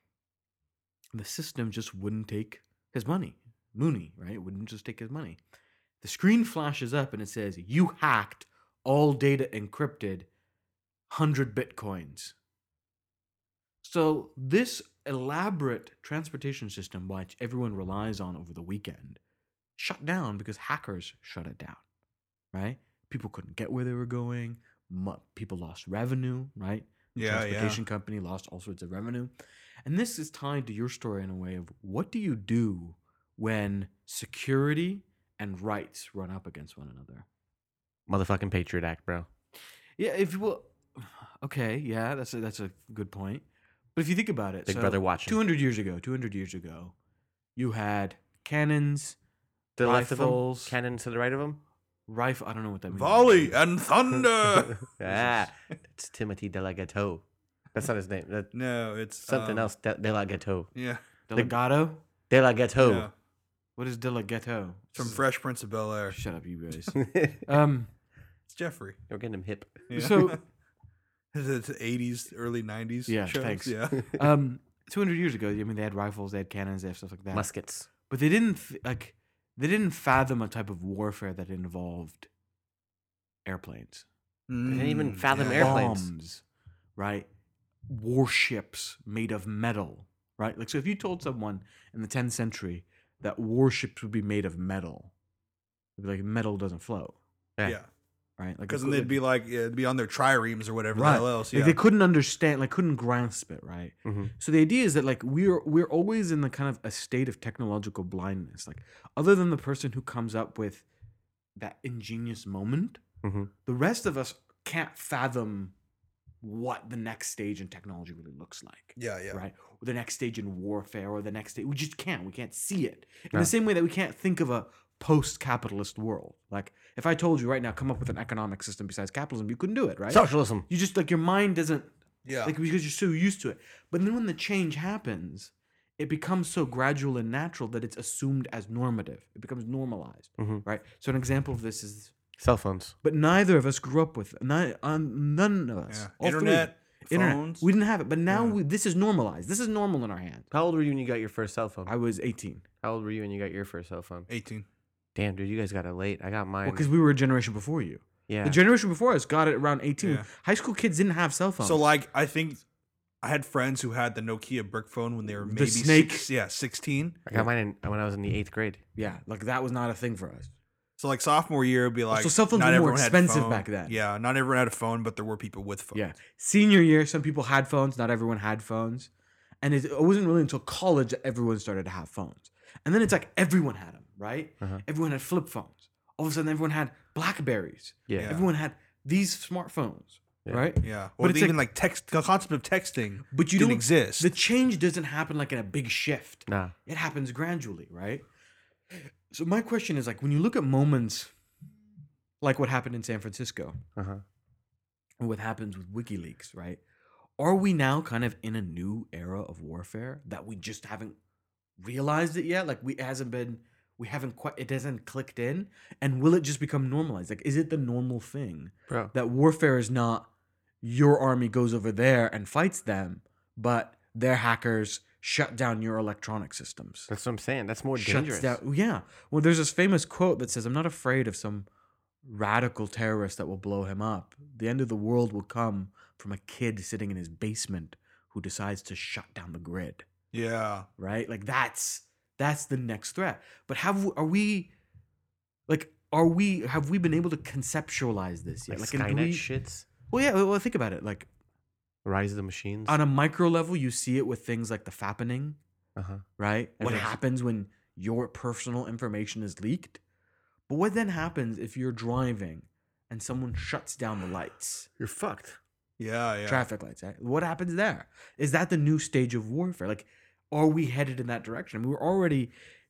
the system just wouldn't take his money. Mooney, right? Wouldn't just take his money. The screen flashes up and it says, you hacked all data encrypted, one hundred bitcoins. So this elaborate transportation system, which everyone relies on over the weekend, shut down because hackers shut it down, right? People couldn't get where they were going. Mu- People lost revenue, right? The Yeah, transportation company lost all sorts of revenue. And this is tied to your story in a way of what do you do when security and rights run up against one another? Motherfucking Patriot Act, bro. Yeah, if you will, okay, yeah, that's a, that's a good point. But if you think about it, Big so brother watching. two hundred years ago, two hundred years ago, you had cannons, To the left of him. rifles, Cannon to the right of him. rifle. I don't know what that means. volley and thunder. ah, it's Timothy De La Gâteau. That's not his name. That's No, it's something um, else. De, De La Gâteau. Yeah, Delegato? De La Gâteau. yeah. What is Delegato? It's from Fresh Prince of Bel Air. Shut up, you guys. You're um, It's Jeffrey. getting him hip. Yeah. so it's eighties, early nineties. Yeah, shows. thanks. Yeah, um, two hundred years ago, I mean, they had rifles, they had cannons, they had stuff like that. Muskets. But they didn't th- like they didn't fathom a type of warfare that involved airplanes, They didn't even Mm, fathom yeah. airplanes. bombs, right? Warships made of metal, right? Like, so if you told someone in the tenth century that warships would be made of metal, they'd be like, metal doesn't float, Yeah. Yeah, right? Like, because it then could- they'd be like, yeah, it'd be on their triremes or whatever right. the hell else. Like, Yeah, they couldn't understand, like, couldn't grasp it, right? Mhm. So the idea is that like we're we're always in the kind of a state of technological blindness. Like, other than the person who comes up with that ingenious moment, Mhm. the rest of us can't fathom what the next stage in technology really looks like. yeah, yeah. Right? Or the next stage in warfare, or the next stage. We just can't. We can't see it. In Yeah. the same way that we can't think of a post-capitalist world. Like, if I told you right now, come up with an economic system besides capitalism, you couldn't do it, right? Socialism. You just like your mind doesn't Yeah, like because you're so used to it. But then when the change happens, it becomes so gradual and natural that it's assumed as normative. It becomes normalized, Mhm. right? So an example of this is Cell phones. but neither of us grew up with it. None, um, none of us. Yeah. All three. Internet, Internet. phones. We didn't have it, but now Yeah. we, this is normalized. This is normal in our hands. How old were you when you got your first cell phone? I was eighteen. How old were you when you got your first cell phone? eighteen. Damn, dude, you guys got it late. I got mine. Well, because we were a generation before you. yeah. The generation before us got it around eighteen. Yeah. High school kids didn't have cell phones. So like I think I had friends who had the Nokia brick phone when they were The maybe snake. six, yeah, sixteen. I got mine in, when I was in the eighth grade. yeah, like that was not a thing for us. So like sophomore year would be like So cell phones not were more everyone had expensive phone. back then. Yeah, not everyone had a phone, but there were people with phones. Yeah. Senior year, some people had phones. Not everyone had phones. And it, it wasn't really until college that everyone started to have phones. And then it's like everyone had them, right? Uh-huh. Everyone had flip phones. All of a sudden, everyone had Blackberries. Yeah. Yeah. Everyone had these smartphones, Yeah. right? Yeah. But Or it's even like, text the concept of texting But you didn't don't exist. The change doesn't happen like in a big shift. Nah. It happens gradually, right? So my question is like when you look at moments like what happened in San Francisco Uh-huh. and what happens with WikiLeaks, right? Are we now kind of in a new era of warfare that we just haven't realized it yet? Like we it hasn't been we haven't quite it hasn't clicked in, and will it just become normalized? Like is it the normal thing Bro. that warfare is not your army goes over there and fights them, but their hackers shut down your electronic systems? That's what I'm saying. That's more Shuts dangerous. down- yeah. Well, there's this famous quote that says, "I'm not afraid of some radical terrorist that will blow him up. The end of the world will come from a kid sitting in his basement who decides to shut down the grid." yeah. Right? Like that's that's the next threat. But have are we like are we have we been able to conceptualize this yet? Like, and do Skynet we- shits. Well, yeah. Well, think about it. Like Rise of the Machines. on a micro level, you see it with things like the fappening. Uh-huh. Right? And What there's- happens when your personal information is leaked? But what then happens if you're driving and someone shuts down the lights, You're fucked. Yeah. Yeah. traffic lights? Right? What happens there? Is that the new stage of warfare? Like, are we headed in that direction? I mean, we're already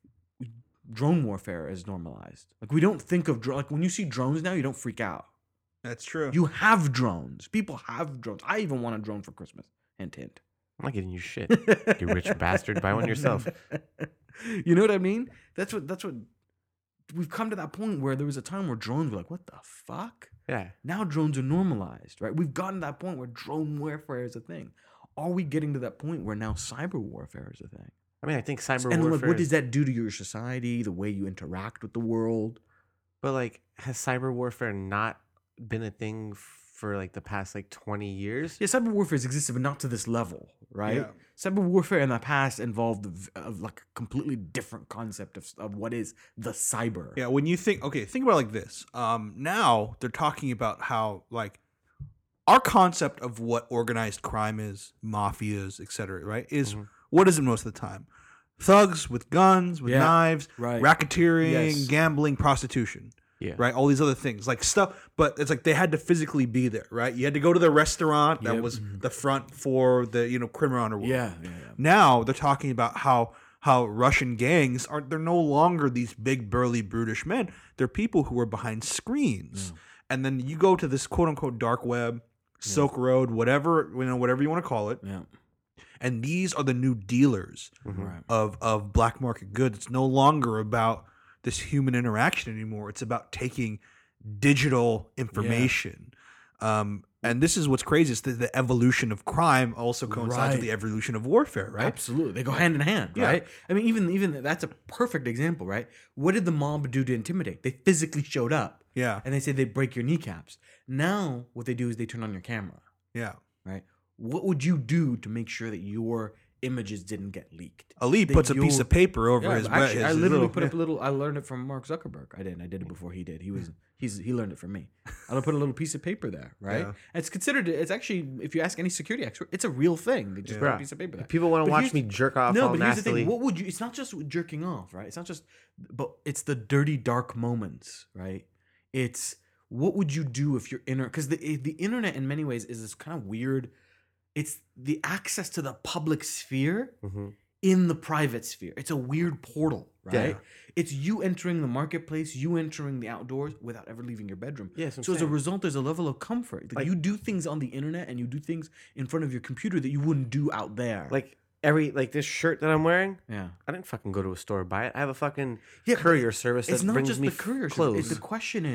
drone warfare is normalized. Like, we don't think of dro- like when you see drones now, you don't freak out. That's true. You have drones. People have drones. I even want a drone for Christmas. Hint, hint. I'm not getting you shit. You rich bastard. Buy one yourself. You know what I mean? That's what that's what we've come to that point where there was a time where drones were like, what the fuck? Yeah. Now drones are normalized, right? We've gotten to that point where drone warfare is a thing. Are we getting to that point where now cyber warfare is a thing? I mean, I think cyber And like, warfare. what is- does that do to your society, the way you interact with the world? But like, has cyber warfare not been a thing for like the past like twenty years? Yeah, cyber warfare has existed, but not to this level, right? Yeah. Cyber warfare in the past involved v- of like a completely different concept of, of what is the cyber. Yeah, when you think, okay, think about it like this. Um, now they're talking about how like our concept of what organized crime is, mafias, et cetera, right? Is Mhm. what is it most of the time? Thugs with guns, with Yeah, knives, right. racketeering, Yes. gambling, prostitution, Yeah. right? All these other things, like stuff. But it's like they had to physically be there, right? You had to go to the restaurant that Yep. was the front for the you know criminal underworld. Yeah, yeah, yeah. Now they're talking about how how Russian gangs are they're no longer these big burly brutish men. They're people who are behind screens. And then you go to this quote unquote dark web, Silk Road, whatever, you know, whatever you want to call it. Yeah. And these are the new dealers Mhm. Right. of of black market goods. It's no longer about this human interaction anymore. It's about taking digital information. Um, and this is what's crazy is that the evolution of crime also coincides Right. with the evolution of warfare, right? Absolutely. They go hand in hand, Yeah. right? I mean, even even that's a perfect example, right? What did the mob do to intimidate? They physically showed up Yeah. and they said they break your kneecaps. Now what they do is they turn on your camera, Yeah. right? What would you do to make sure that your images didn't get leaked? Ali That puts a piece you- of paper over Yeah, his actually, his- I his literally little- put up a yeah. little. I learned it from Mark Zuckerberg. I didn't. I did it before he did. He was he's he learned it from me. I put a little piece of paper there, right? Yeah. And it's considered. It's actually, if you ask any security expert, it's a real thing. They just put Yeah. a piece of paper there. If people want to But watch here's- me jerk off No, all but here's the nastily, thing. What would you? It's not just jerking off, right? It's not just, but it's the dirty, dark moments, right? It's what would you do if you're inner? Because the the internet in many ways is this kind of weird. It's the access to the public sphere Mhm. in the private sphere. It's a weird portal, right? Yeah. It's you entering the marketplace, you entering the outdoors without ever leaving your bedroom. Yeah, that's what I'm so as a saying. result, there's a level of comfort. Like, Like- you do things on the internet and you do things in front of your computer that you wouldn't do out there. like every like this shirt that I'm wearing, yeah. I didn't fucking go to a store to buy it. I have a fucking Yeah, but courier service that It's not brings just me the courier f- service. clothes. It's the question is,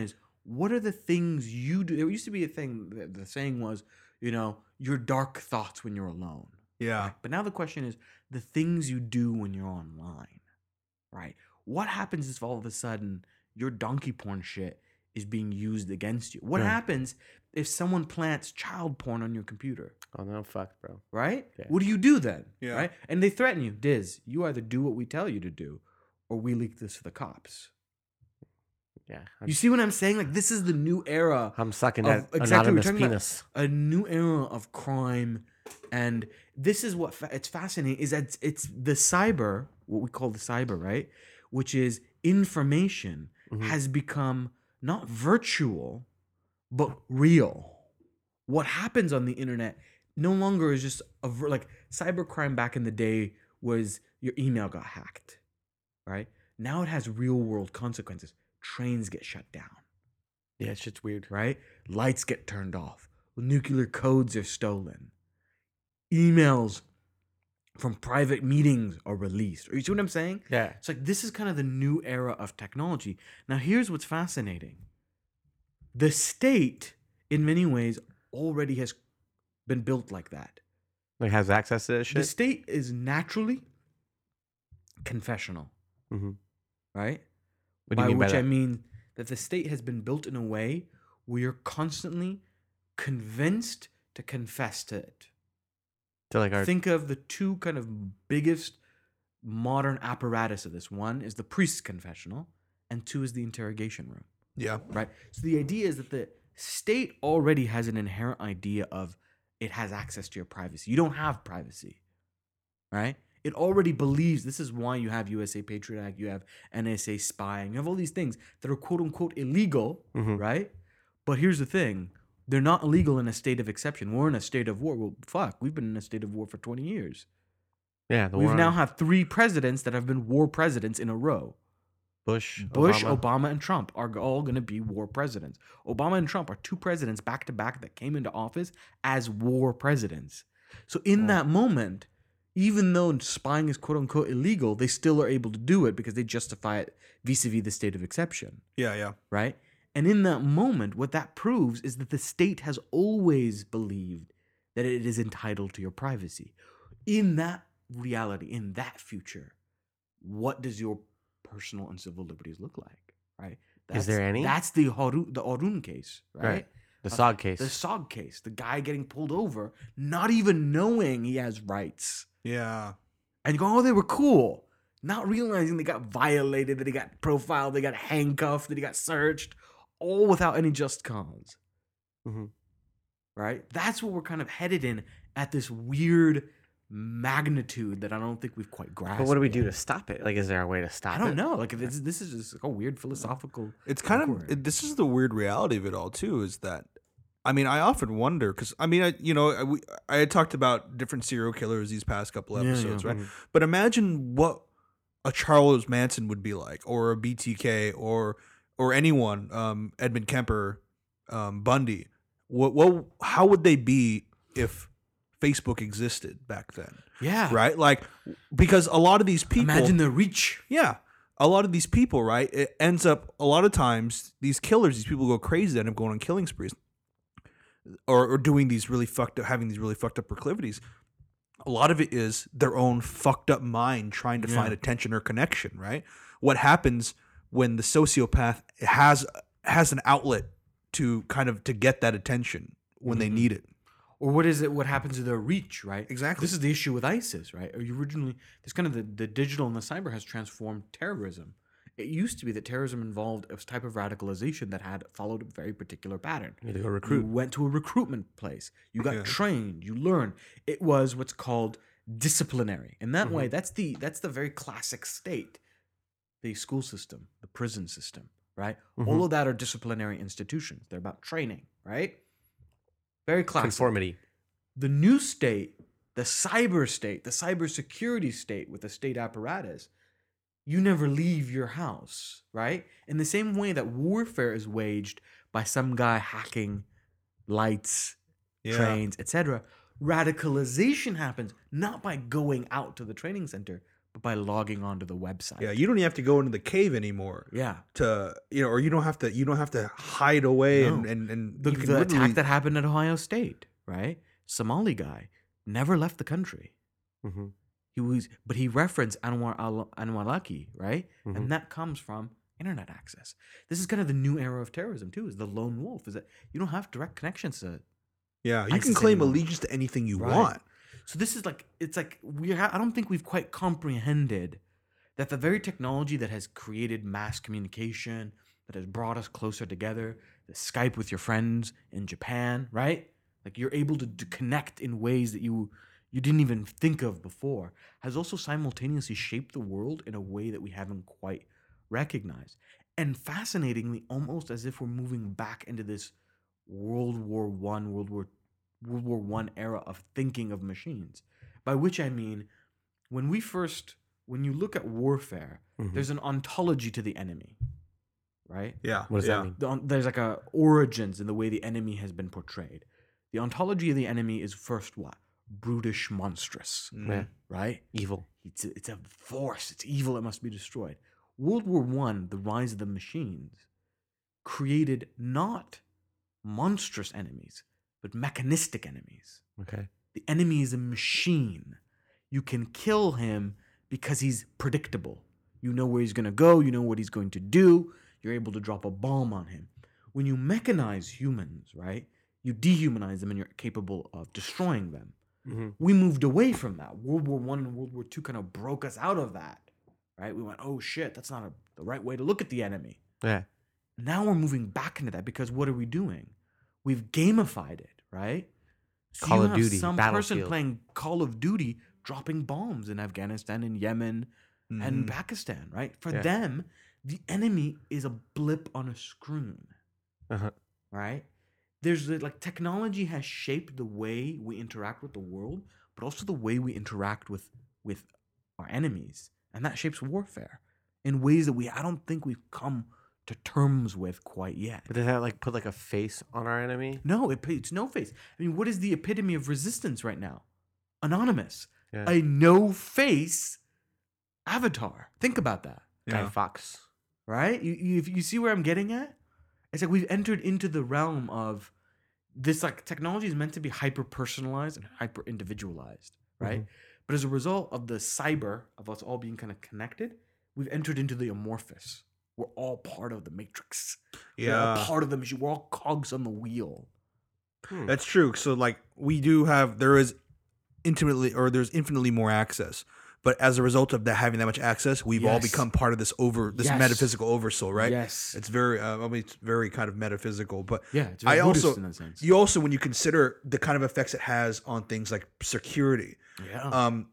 what are the things you do? There used to be a thing, the, the saying was, you know, your dark thoughts when you're alone. Yeah. Right? But now the question is the things you do when you're online, right? What happens if all of a sudden your donkey porn shit is being used against you? What Right. happens if someone plants child porn on your computer, Oh no, fuck, bro. right? Yeah. What do you do then? Yeah. Right? And they threaten you, Diz, you either do what we tell you to do or we leak this to the cops. Yeah, I'm, You see what I'm saying? Like, this is the new era, I'm sucking of- that exactly what anonymous you're talking about. penis. a new era of crime. And this is what fa- it's fascinating is that it's, it's the cyber, what we call the cyber, right? Which is information Mhm. has become not virtual, but real. What happens on the internet no longer is just a vir- like cybercrime back in the day was your email got hacked, right? Now it has real world consequences. Trains get shut down, Yeah, shit's weird. right? Lights get turned off. Nuclear codes are stolen. Emails from private meetings are released. You see what I'm saying? Yeah. It's like this is kind of the new era of technology. Now, here's what's fascinating. The state, in many ways, already has been built like that. Like has access to that The shit. state is naturally confessional, Mm-hmm. right? What do by you mean by which that? I mean that the state has been built in a way where you're constantly convinced to confess to it. To like our Think of the two kind of biggest modern apparatus of this. One is the priest's confessional, and two is the interrogation room, Yeah. right? So the idea is that the state already has an inherent idea of it has access to your privacy. You don't have privacy, right? It already believes this is why you have U S A Patriot Act, you have N S A spying, you have all these things that are quote unquote illegal, Mhm. right? But here's the thing. They're not illegal in a state of exception. We're in a state of war. Well, fuck, we've been in a state of war for twenty years. yeah, the We've war now on had three presidents that have been war presidents in a row. Bush, Bush, Obama. Obama, and Trump are all going to be war presidents. Obama and Trump are two presidents back to back that came into office as war presidents. So in that moment, even though spying is quote unquote illegal, they still are able to do it because they justify it vis-a-vis the state of exception, Yeah. Yeah. right? And in that moment, what that proves is that the state has always believed that it is entitled to your privacy. In that reality, in that future, what does your personal and civil liberties look like, right? That's, there any? That's the Harun, the Arun case, right? Right. The Uh, Sog case. The Sog case, the guy getting pulled over, not even knowing he has rights. Yeah. And you go, oh, they were cool. Not realizing they got violated, that he got profiled, they got handcuffed, that he got searched, all without any just cause. Mhm. Right? That's what we're kind of headed in at this weird magnitude that I don't think we've quite grasped. But what do we do yet. to stop it? Like, is there a way to stop I don't it? know. Like, this, this is just like a weird philosophical. It's kind of inquiry. it, this is the weird reality of it all too. Is that I mean I often wonder because I mean I, you know I, we, I had talked about different serial killers these past couple Yeah, yeah. episodes, right? Mhm. But imagine what a Charles Manson would be like, or a B T K, or or anyone, um, Edmund Kemper, um, Bundy. What what how would they be if Facebook existed back then? Yeah. Right? Like because a lot of these people Imagine the reach. yeah. A lot of these people, right? It ends up a lot of times these killers, these people go crazy, they end up going on killing sprees, or, or doing these really fucked up, having these really fucked up proclivities. A lot of it is their own fucked up mind trying to Yeah. find attention or connection, right? What happens when the sociopath has has an outlet to kind of to get that attention when they Mhm. need it? Or what is it? What happens to their reach, right? Exactly. This is the issue with ISIS, right? Or you originally, this kind of the, the digital and the cyber has transformed terrorism. It used to be that terrorism involved a type of radicalization that had followed a very particular pattern. You need to go You recruit. went to a recruitment place. You got Yeah. trained. You learned. It was what's called disciplinary. In that Mm-hmm. way, that's the that's the very classic state. The school system, the prison system, right? Mm-hmm. All of that are disciplinary institutions. They're about training, right? Very classic. Conformity. The new state, the cyber state, the cybersecurity state with the state apparatus, you never leave your house, right? In the same way that warfare is waged by some guy hacking lights, trains, et cetera, radicalization happens not by going out to the training center, by logging onto the website. Yeah, you don't even have to go into the cave anymore Yeah. to you know, or you don't have to you don't have to hide away and No. and and The, you can the literally- attack that happened at Ohio State, right? Somali guy never left the country. Mm-hmm. He was, but he referenced Anwar al Anwalaki, right? Mhm. And that comes from internet access. This is kind of the new era of terrorism too. Is the lone wolf? Is that you don't have direct connections to. yeah, you can ISIS claim anymore. allegiance to anything you Right. want. So this is like it's like we. Ha- I don't think we've quite comprehended that the very technology that has created mass communication, that has brought us closer together, the Skype with your friends in Japan, right? Like you're able to, to connect in ways that you you didn't even think of before, has also simultaneously shaped the world in a way that we haven't quite recognized. And fascinatingly, almost as if we're moving back into this World War One, World War World War One era of thinking of machines. By which I mean, when we first, when you look at warfare, Mhm. there's an ontology to the enemy, right? Yeah. What does yeah. that mean? The, there's like a origins in the way the enemy has been portrayed. The ontology of the enemy is first what? Brutish, monstrous, Mm. Yeah. right? Evil. It's a, it's a force. It's evil. It must be destroyed. World War One, the rise of the machines, created not monstrous enemies, but mechanistic enemies. Okay. The enemy is a machine. You can kill him because he's predictable. You know where he's going to go. You know what he's going to do. You're able to drop a bomb on him. When you mechanize humans, right, you dehumanize them and you're capable of destroying them. Mm-hmm. We moved away from that. World War One and World War Two kind of broke us out of that, right? We went, oh shit, that's not a, the right way to look at the enemy. Yeah. Now we're moving back into that because what are we doing? We've gamified it, right? So Call you of have Duty, some person Battlefield. playing Call of Duty, dropping bombs in Afghanistan and Yemen and Mhm. Pakistan, right? For Yeah. them, the enemy is a blip on a screen, Uh-huh. right? There's the- like technology has shaped the way we interact with the world, but also the way we interact with with our enemies, and that shapes warfare in ways that we I don't think we've come to terms with quite yet. But does that like put like a face on our enemy? No, it it's no face. I mean, what is the epitome of resistance right now? Anonymous, Yeah. a no face avatar. Think about that, Guy Yeah. Fox. right? You, you if you see where I'm getting at, it's like we've entered into the realm of this. Like technology is meant to be hyper personalized and hyper individualized, right? But as a result of the cyber of us all being kind of connected, we've entered into the amorphous. We're all part of the matrix. We're all Yeah. part of the machine. We're all cogs on the wheel. Hmm. That's true. So like we do have there is intimately or there's infinitely more access. But as a result of that having that much access, we've all Yes. become part of this over this Yes. metaphysical oversoul, right? Yes. It's very uh, I mean it's very kind of metaphysical, but Yeah, it's very I Buddhist also in that sense. you also when you consider the kind of effects it has on things like security, yeah. um,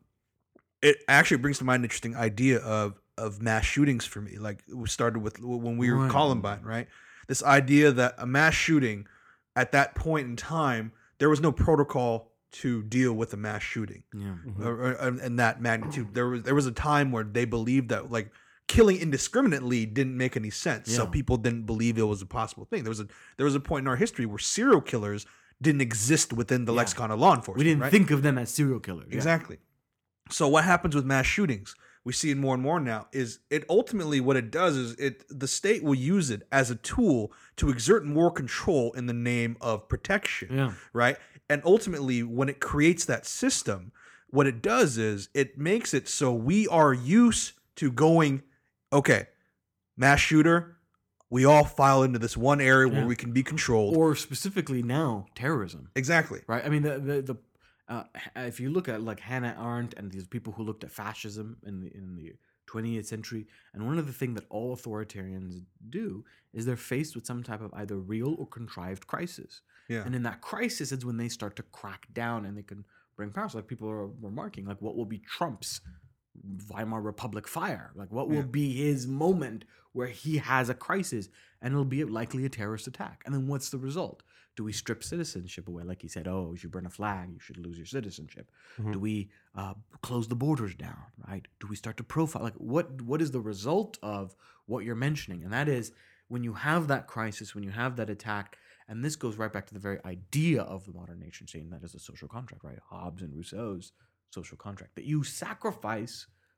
it actually brings to mind an interesting idea of of mass shootings for me. Like we started with when we were Right. Columbine, right? This idea that a mass shooting at that point in time, there was no protocol to deal with a mass shooting yeah. or, or, and that magnitude. There was there was a time where they believed that like killing indiscriminately didn't make any sense, so Yeah. people didn't believe it was a possible thing. There was a there was a point in our history where serial killers didn't exist within the Yeah. lexicon of law enforcement. We didn't right? think of them as serial killers. yeah. Exactly. So what happens with mass shootings? We see it more and more now. Is it ultimately what it does is it the state will use it as a tool to exert more control in the name of protection, Yeah. right? And ultimately, when it creates that system, what it does is it makes it so we are used to going, okay, mass shooter, we all file into this one area Yeah. where we can be controlled. Or specifically now, terrorism. exactly. Right. I mean, the the, the uh, if you look at like Hannah Arendt and these people who looked at fascism in the in the twentieth century, and one of the things that all authoritarians do is they're faced with some type of either real or contrived crisis. Yeah. And in that crisis is when they start to crack down and they can bring power. So like people are remarking, like what will be Trump's Weimar Republic fire? Like what will Yeah. be his moment where he has a crisis and it'll be likely a terrorist attack? And then what's the result? Do we strip citizenship away? Like he said, oh, if you burn a flag, you should lose your citizenship. Mhm. Do we uh, close the borders down, right? Do we start to profile? Like what what is the result of what you're mentioning? And that is when you have that crisis, when you have that attack, and this goes right back to the very idea of the modern nation state, and that is a social contract, right? Hobbes and Rousseau's social contract, that you sacrifice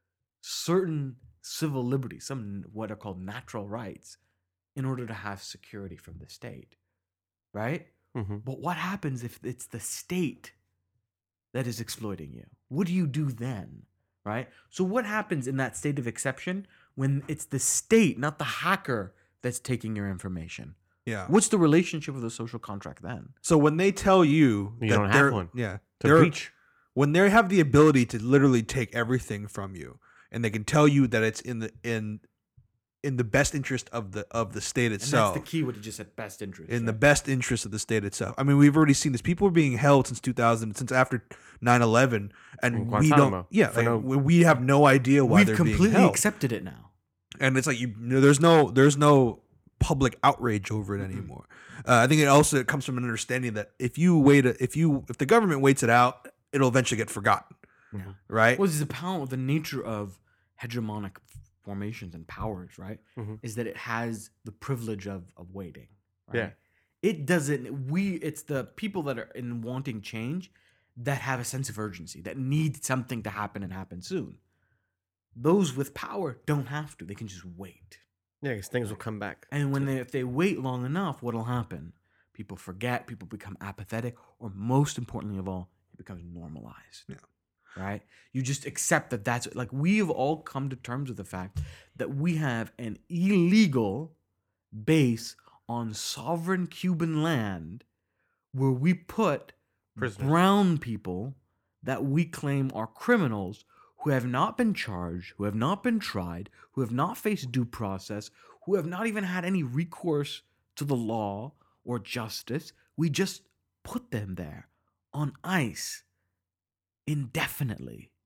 certain civil liberties, some what are called natural rights, in order to have security from the state, right? Mhm. But what happens if it's the state that is exploiting you? What do you do then, right? So what happens in that state of exception when it's the state, not the hacker, that's taking your information? Yeah. What's the relationship of the social contract then? So when they tell you, You that don't have they're- one. yeah, To they're- breach. when they have the ability to literally take everything from you, and they can tell you that it's in the in in the best interest of the of the state And itself. that's the key. What you just said, best interest. In the right? best interest of the state itself. I mean, we've already seen this. People are being held since two thousand, since after nine eleven, and In we Guantanamo, don't. Yeah, for like, no- we we have no idea why we've they're completely being held. accepted it now. And it's like you, there's no there's no public outrage over it anymore. Uh, I think it also comes from an understanding that if you wait, a, if you if the government waits it out, it'll eventually get forgotten, Yeah. right? Well, this is the power, the nature of hegemonic formations and powers, right? Mhm. Is that it has the privilege of of waiting. Right? Yeah. It doesn't. We. It's the people that are in wanting change that have a sense of urgency, that need something to happen and happen soon. Those with power don't have to. They can just wait. Yeah, because things will come back. And when they if they wait long enough, what'll happen? People forget, people become apathetic, or most importantly of all, it becomes normalized. Yeah. Right? You just accept that that's like we have all come to terms with the fact that we have an illegal base on sovereign Cuban land where we put Prisoners. brown people that we claim are criminals who have not been charged, who have not been tried, who have not faced due process, who have not even had any recourse to the law or justice. We just put them there on ice indefinitely.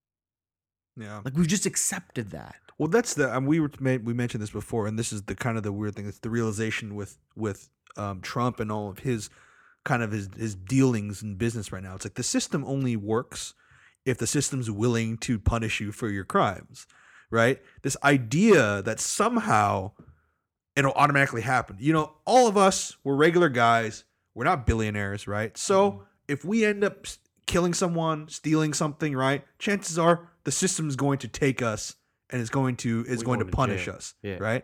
Yeah. Like we've just accepted that. Well, that's the um, we were made, we mentioned this before, and this is the kind of the weird thing. It's the realization with with um, Trump and all of his kind of his his dealings in business right now. It's like the system only works if the system's willing to punish you for your crimes, right? This idea that somehow it'll automatically happen. You know, all of us, we're regular guys. We're not billionaires, right? So if we end up s- killing someone, stealing something, right? Chances are the system's going to take us and is going to is We're going to going to punish jail. us, Yeah. right?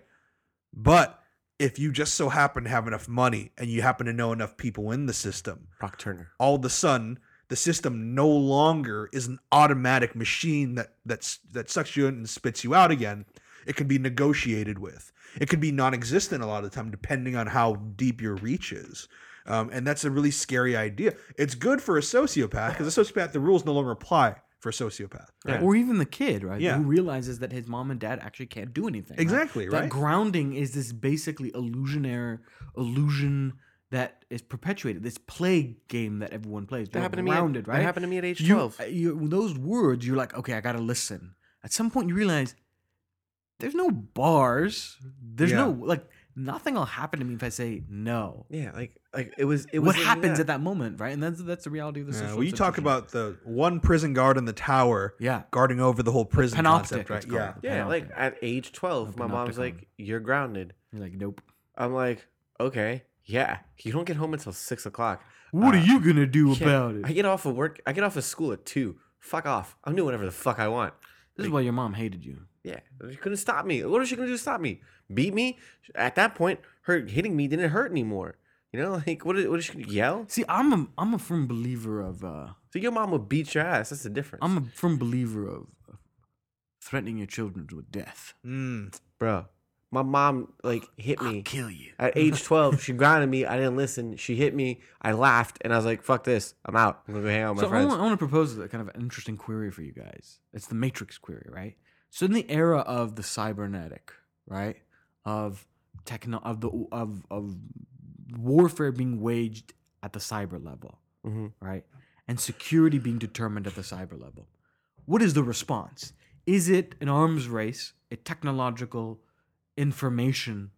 But if you just so happen to have enough money and you happen to know enough people in the system, Brock Turner. all of a sudden the system no longer is an automatic machine that that's that sucks you in and spits you out again. It can be negotiated with. It can be non-existent a lot of the time, depending on how deep your reach is. Um, and that's a really scary idea. It's good for a sociopath because a sociopath, the rules no longer apply for a sociopath. Yeah. Or even the kid, right? Yeah. Who realizes that his mom and dad actually can't do anything. right? Exactly, That right? grounding is this basically illusionary illusion that is perpetuated. This plague game that everyone plays. That You're happened to me. At, grounded, right? That happened to me at age You- twelve. uh, You, those words, you're like, okay, I gotta listen. At some point, you realize there's no bars. There's Yeah. no like nothing will happen to me if I say no. Yeah, like like it was. It was What in happens that- at that moment, right? And that's that's the reality of the Yeah, social. well, you talk institution. about the one prison guard in the tower yeah, guarding over the whole prison panoptic, concept, right? it's called. Yeah. Yeah, Panoptic. like at age twelve, my mom's panopticon. like, "You're grounded." You're like, nope. I'm like, "Okay, yeah." You don't get home until six o'clock. What Uh, are you gonna do Yeah, about it? I get off of work. I get off of school at two. Fuck off. I'm doing whatever the fuck I want. This is why your mom hated you. Yeah, she couldn't stop me. What is she gonna do to stop me? Beat me? At that point, her hitting me didn't hurt anymore. You know, like what? Is, what is she gonna yell? See, I'm a I'm a firm believer of uh So your mom would beat your ass. That's the difference. I'm a firm believer of, of threatening your children with death. Mm. bro. My mom like hit I'll me kill you. at age twelve. She grounded me. I didn't listen. She hit me. I laughed and I was like, "Fuck this. I'm out. I'm gonna go hang out with So my I friends." want, I want to propose a kind of an interesting query for you guys. It's the Matrix query, right? So in the era of the cybernetic, right, of techno, of the of of warfare being waged at the cyber level, Mhm. right, and security being determined at the cyber level, what is the response? Is it an arms race, a technological information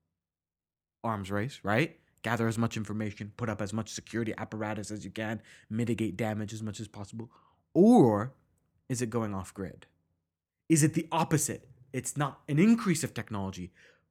arms race, right? Gather as much information, put up as much security apparatus as you can, mitigate damage as much as possible? Or is it going off grid? Is it the opposite? It's not an increase of technology,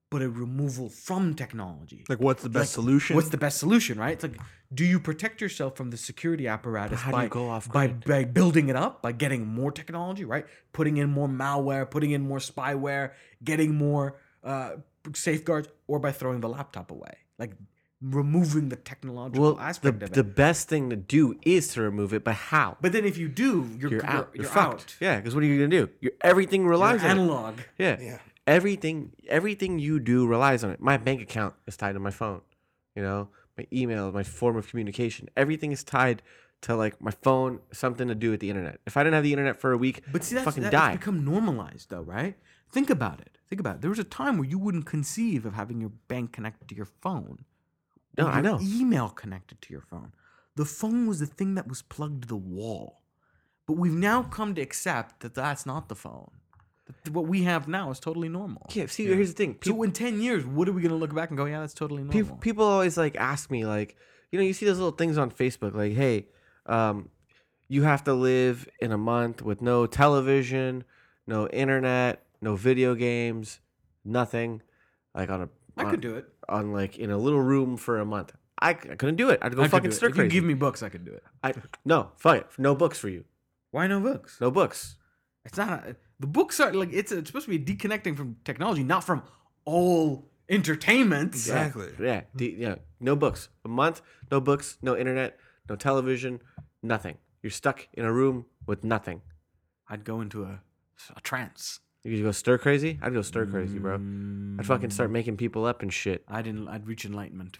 but a removal from technology. Like, what's the best Like, solution? What's the best solution, right? It's like, do you protect yourself from the security apparatus how do by, you go off by grid? by building it up, by getting more technology, right? Putting in more malware, putting in more spyware, getting more uh, safeguards, or by throwing the laptop away, like removing the technological Well, aspect the of it. the best thing to do is to remove it, but how? but then if you do, you're You're you're, out. You're, you're fucked. out. Yeah, because what are you gonna do? You're, everything You're relies on it. analog. Yeah. Yeah. Everything everything you do relies on it. My bank account is tied to my phone. You know, my email, my form of communication. Everything is tied to like my phone, something to do with the internet. If I didn't have the internet for a week, But see, I'd that's fucking that, die. it's become normalized, though, right? Think about it. Think about it. There was a time where you wouldn't conceive of having your bank connected to your phone. No, or I your know. Email connected to your phone. The phone was the thing that was plugged to the wall. But we've now come to accept that that's not the phone. That what we have now is totally normal. Yeah, see, here's the thing. People, So in ten years, what are we going to look back and go, yeah, that's totally normal? people, people always like ask me, like, you know, you see those little things on Facebook, like, hey, um, you have to live in a month with no television, no internet, no video games, nothing, like on a I on, could do it. on like in a little room for a month. I, I couldn't do it. I'd go I could fucking do it. stir If you crazy. give me books, I could do it. I no, fuck it. No books for you. Why no books? No books. It's not a, the books are like it's, it's supposed to be deconnecting from technology, not from all entertainment. Exactly. Yeah, D, yeah. No books. A month. No books. No internet. No television. Nothing. You're stuck in a room with nothing. I'd go into a, a trance. You could go stir crazy. I'd go stir crazy, bro. I'd fucking Mm. start making people up and shit, I didn't. I'd reach enlightenment.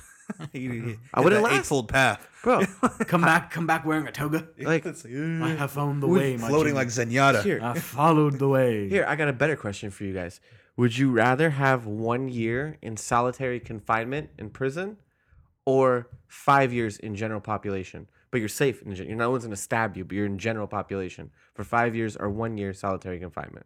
I wouldn't last. Eightfold path. bro. Come back. Come back wearing a toga. Like It's like, I uh, have found the way. My floating like genius. Zenyatta. here, I followed the way. here. I got a better question for you guys. Would you rather have one year in solitary confinement in prison, or five years in general population? But you're safe. In, gen- you're no one's gonna stab you, but you're in general population for five years or one year solitary confinement.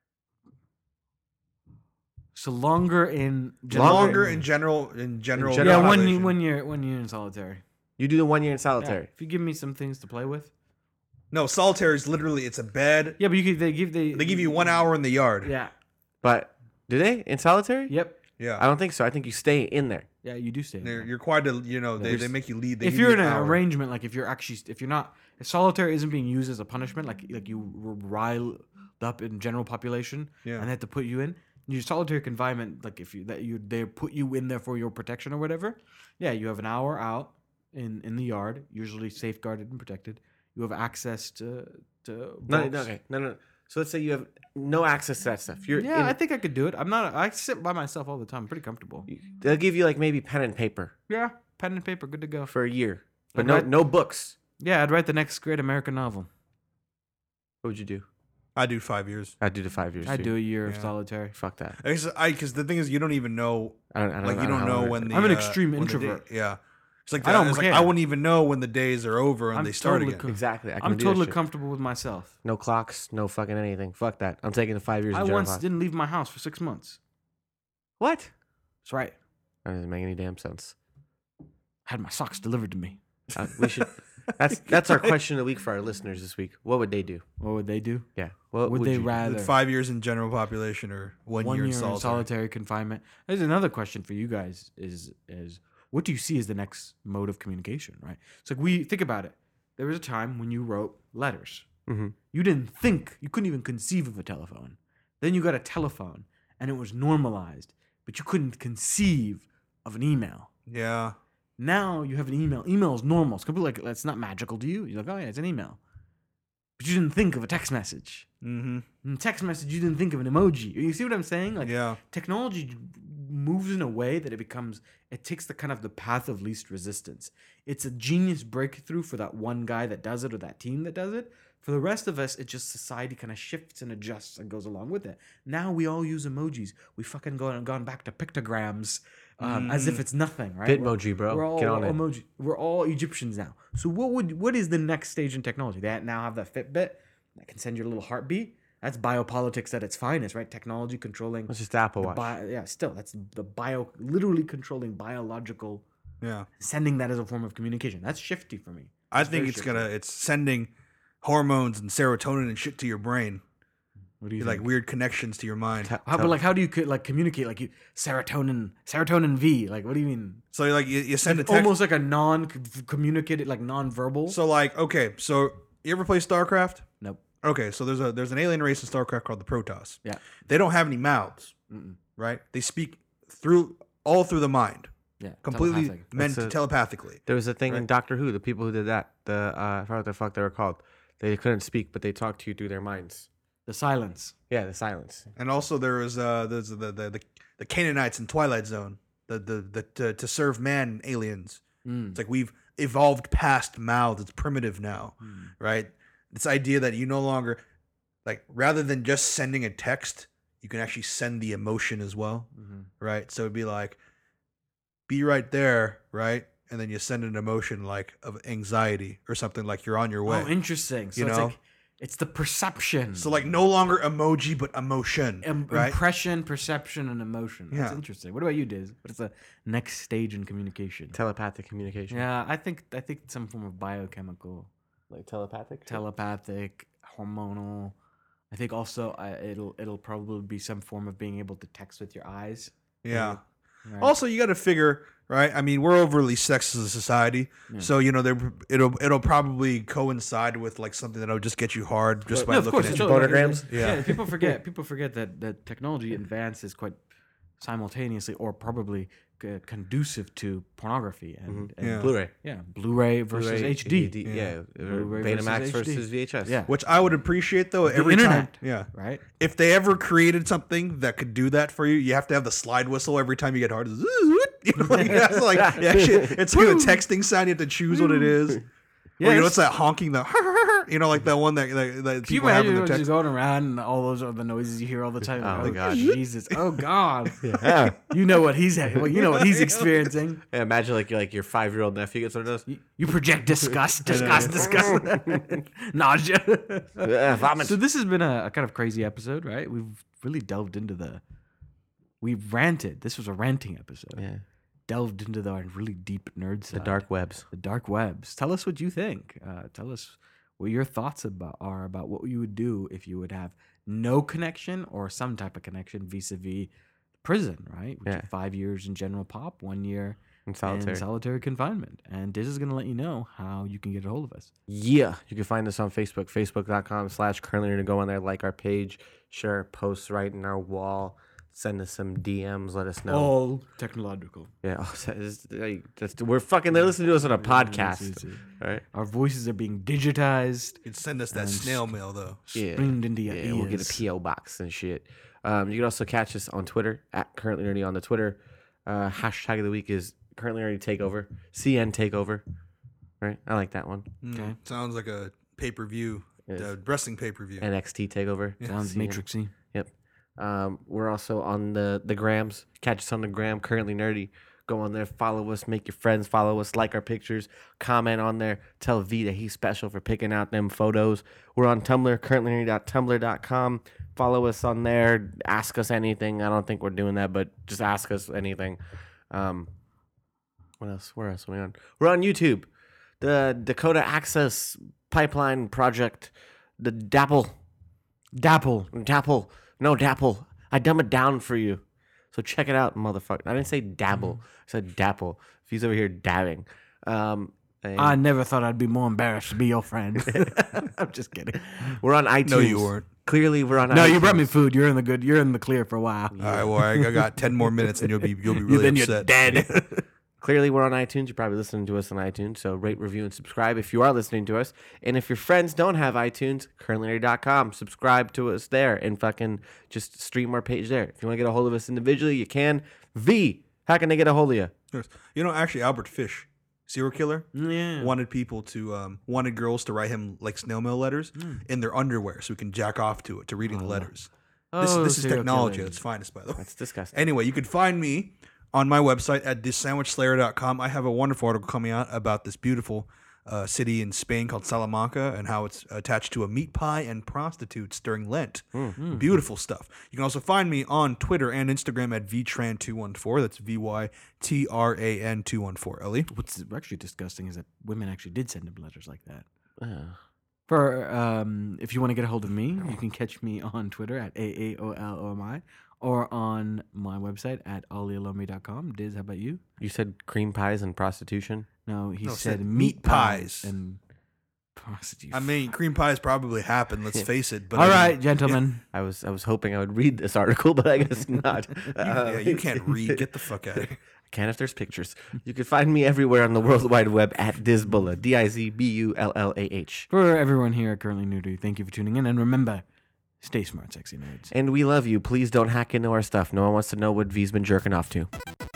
So longer in Longer in general. In general. general Yeah, when you population. when you're when you're in solitary. You do the one year in Yeah. solitary. If you give me some things to play with. No, solitaire is literally it's a bed. Yeah, but you could. They give they. They give you one hour in the yard. Yeah. But do they in solitary? Yep. Yeah. I don't think so. I think you stay in there. Yeah, you do stay. in You're, there. you're required to, you know, they, There's- they make you lead. They If give you're you in an hour. arrangement, like if you're actually, if you're not, if solitary isn't being used as a punishment, like like you were riled up in general population, Yeah. and they had to put you in your solitary confinement, like if you that you they put you in there for your protection or whatever. Yeah, you have an hour out in in the yard, usually safeguarded and protected. You have access to to. No, books. no, okay, no, no. So let's say you have no access to that stuff. You're Yeah, in, I think I could do it. I'm not. I sit by myself all the time. I'm pretty comfortable. they'll give you like maybe pen and paper Yeah, pen and paper, good to go. for a year, but I'd no write- no books. Yeah, I'd write the next great American novel. What would you do? I do five years. I'd do the five years. I'd too. do a year of Yeah. solitary. Fuck that. I because the thing is, you don't even know. I don't. I don't Like know you don't how know long when the. I'm an uh, extreme when the day- introvert. yeah. It's like I that- don't it's like care. I wouldn't even know when the days are over and I'm they start totally again. com- Exactly. I can I'm do that totally shit. comfortable with myself. No clocks. No fucking anything. Fuck that. I'm taking the five years. I in general once pop- didn't leave my house for six months. What? That's right. That doesn't make any damn sense. Had my socks delivered to me. Uh, we should. That's that's our question of the week for our listeners this week. What would they do? What would they do? Yeah. What Would would they you do? rather With five years in general population or one, one year, year in in solitary. solitary confinement? There's another question for you guys: is is what do you see as the next mode of communication? Right. So like we think about it. There was a time when you wrote letters. Mhm. You didn't think you couldn't even conceive of a telephone. Then you got a telephone, and it was normalized, but you couldn't conceive of an email. Yeah. Now you have an email. Email is normal. It's completely like it's not magical to you. You're like, oh yeah, it's an email. But you didn't think of a text message. Mm-hmm. In text message, you didn't think of an emoji. You see what I'm saying? Like Yeah. technology moves in a way that it becomes it takes the kind of the path of least resistance. It's a genius breakthrough for that one guy that does it or that team that does it. For the rest of us, it just society kind of shifts and adjusts and goes along with it. Now we all use emojis. We fucking gone gone back to pictograms um, as if it's nothing, right? We're- Bitmoji, bro. We're all Get on it. emoji. We're all Egyptians now. So what would what is the next stage in technology? They now have that Fitbit that can send your little heartbeat. That's biopolitics at its finest, right? Technology controlling. It's just Apple the Watch. bio, yeah, still that's the bio, literally controlling biological, Yeah. sending that as a form of communication. That's shifty for me. I It's think very it's shifty. gonna it's sending hormones and serotonin and shit to your brain. What do you like think? weird connections to your mind. Te- How, but tele- like, how do you co- like communicate? Like, you serotonin, serotonin V. Like, what do you mean? So like you, you send a text. Almost like a non-communicated, like non-verbal. So like okay, so you ever play StarCraft? Nope. Okay, so there's a there's an alien race in StarCraft called the Protoss. Yeah. They don't have any mouths, Mm-mm. right? They speak through all through the mind, Yeah. completely telepathic. meant That's a- telepathically. There was a thing in Right. Doctor Who. The people who did that, the uh, I forgot what the fuck they were called. They couldn't speak, but they talked to you through their minds. The silence. Yeah, the silence. And also there was uh there's the the the, the Canaanites in Twilight Zone, the the the to, to serve man aliens. Mm. It's like we've evolved past mouths. It's primitive now, Mm. right? This idea that you no longer like rather than just sending a text, you can actually send the emotion as well, Mhm. right? So it'd be like, be right there, right? And then you send an emotion like of anxiety or something like you're on your way. Oh, interesting. So You it's know? like it's the perception. So like no longer emoji but emotion, Im- right? impression, perception, and emotion. That's Yeah. interesting. What about you, Diz? What is the next stage in communication? Telepathic communication. Yeah, I think I think some form of biochemical, Like telepathic. telepathic, hormonal. I think also I, it'll it'll probably be some form of being able to text with your eyes. Yeah. Right? Also, you got to figure, right? I mean, we're overly sexist as a society, Yeah. so you know, there it'll it'll probably coincide with like something that'll just get you hard just by No, of looking course, at it's you. totally- Photograms? Yeah. Yeah. people forget. People forget that that technology advances quite simultaneously, or probably c- conducive to pornography and, and Yeah. Blu-ray. yeah, Blu-ray versus Blu-ray, H D. Yeah, Yeah. Blu-ray Betamax versus H D. versus V H S. Yeah, Which I would appreciate though. The Every time, internet. yeah. right. If they ever created something that could do that for you, you have to have the slide whistle every time you get hard. You know, like, that's like yeah, actually, it's like a texting sound. You have to choose what it is. Yeah, or, you know, Yes. it's that honking, the you know, like that one that that, that Can you people have in imagine the when text. you're going around and all those are the noises you hear all the time? Oh my God. Jesus! Oh God! Yeah. You know what he's well, you know what he's experiencing. Yeah, imagine like your like your five year old nephew gets one of those. You, you project disgust, disgust, disgust, nausea. Uh, vomit. So this has been a, a kind of crazy episode, right? We've really delved into the. We ranted. This was a ranting episode. Yeah. Delved into the really deep nerd The side. dark webs. the dark webs. Tell us what you think. Uh, tell us what your thoughts about are about what you would do if you would have no connection or some type of connection vis-a-vis prison, right? Which Yeah. Five years in general pop, one year In solitary. in solitary confinement. And Diz is going to let you know how you can get a hold of us. Yeah, you can find us on Facebook, facebook.com slash currently to go on there, like our page, share our posts right in our wall, send us some D Ms, let us know. All technological. Yeah, oh, so it's- hey, that's- we're fucking, they're listening to us on a podcast, Yes, yes, yes. right? Our voices are being digitized, You can send us that And snail mail though. Yeah, streamed into your yeah, ears. we'll get a P O box and shit. Um, you can also catch us on Twitter, at currently nerdy on the Twitter. Uh, hashtag of the week is currently nerdy takeover, C N takeover, right? I like that one. Mm, Okay. Sounds like a pay per view, Yes. uh, wrestling pay per view. N X T takeover. Sounds C N. matrixy. Yep. Um, we're also on the the grams. Catch us on the gram, currently nerdy. Go on there, follow us, make your friends follow us, like our pictures, comment on there, tell V that he's special for picking out them photos. We're on Tumblr, currently nerdy dot tumblr dot com. Follow us on there, ask us anything. I don't think we're doing that, but just ask us anything. Um, what else? Where else are we on? We're on YouTube. The Dakota Access Pipeline Project, the Dapple. Dapple. Dapple. No, Dapple. I dumb it down for you. So check it out, motherfucker. I didn't say dabble. I said dapple. If he's over here dabbing. Um, and I never thought I'd be more embarrassed to be your friend. I'm just kidding. we're on iTunes. No, you weren't. Clearly, we're on No, iTunes. you brought me food. You're in the good. You're in the clear for a while. All right, well, I I got ten more minutes, and you'll be you'll be really then upset. you're dead. Clearly, we're on iTunes. You're probably listening to us on iTunes. So rate, review, and subscribe if you are listening to us. And if your friends don't have iTunes, currently nerdy dot com. Subscribe to us there and fucking just stream our page there. If you want to get a hold of us individually, you can. V, how can they get a hold of you? You know, actually, Albert Fish, serial killer, Yeah. wanted people to um, wanted girls to write him like snail mail letters in their underwear, so he can jack off to it to reading the letters. This, Oh, this is serial technology killer. at its finest, by the way. That's disgusting. Anyway, you can find me on my website at this sandwich slayer dot com. I have a wonderful article coming out about this beautiful uh, city in Spain called Salamanca and how it's attached to a meat pie and prostitutes during Lent. Beautiful stuff. You can also find me on Twitter and Instagram at V Tran two one four. That's V Y T R A N two one four. Ellie? What's actually disgusting is that women actually did send him letters like that. Uh, For um, if you want to get a hold of me, you can catch me on Twitter at A A O L O M I or on my website at oliolomi dot com. Diz, how about you? You said cream pies and prostitution. No, he No, said said meat meat pies, pies. and prostitute. I mean, cream pies probably happen. Let's face it. But all I mean, right, gentlemen. I was I was hoping I would read this article, but I guess not. yeah, Uh, you can't read. Get the fuck out of here. I can if there's pictures. You can find me everywhere on the World Wide Web at Dizbullah. D I Z B U L L A H. For everyone here at Currently New to, thank you for tuning in, and remember, stay smart, sexy nerds. And we love you. Please don't hack into our stuff. No one wants to know what V's been jerking off to.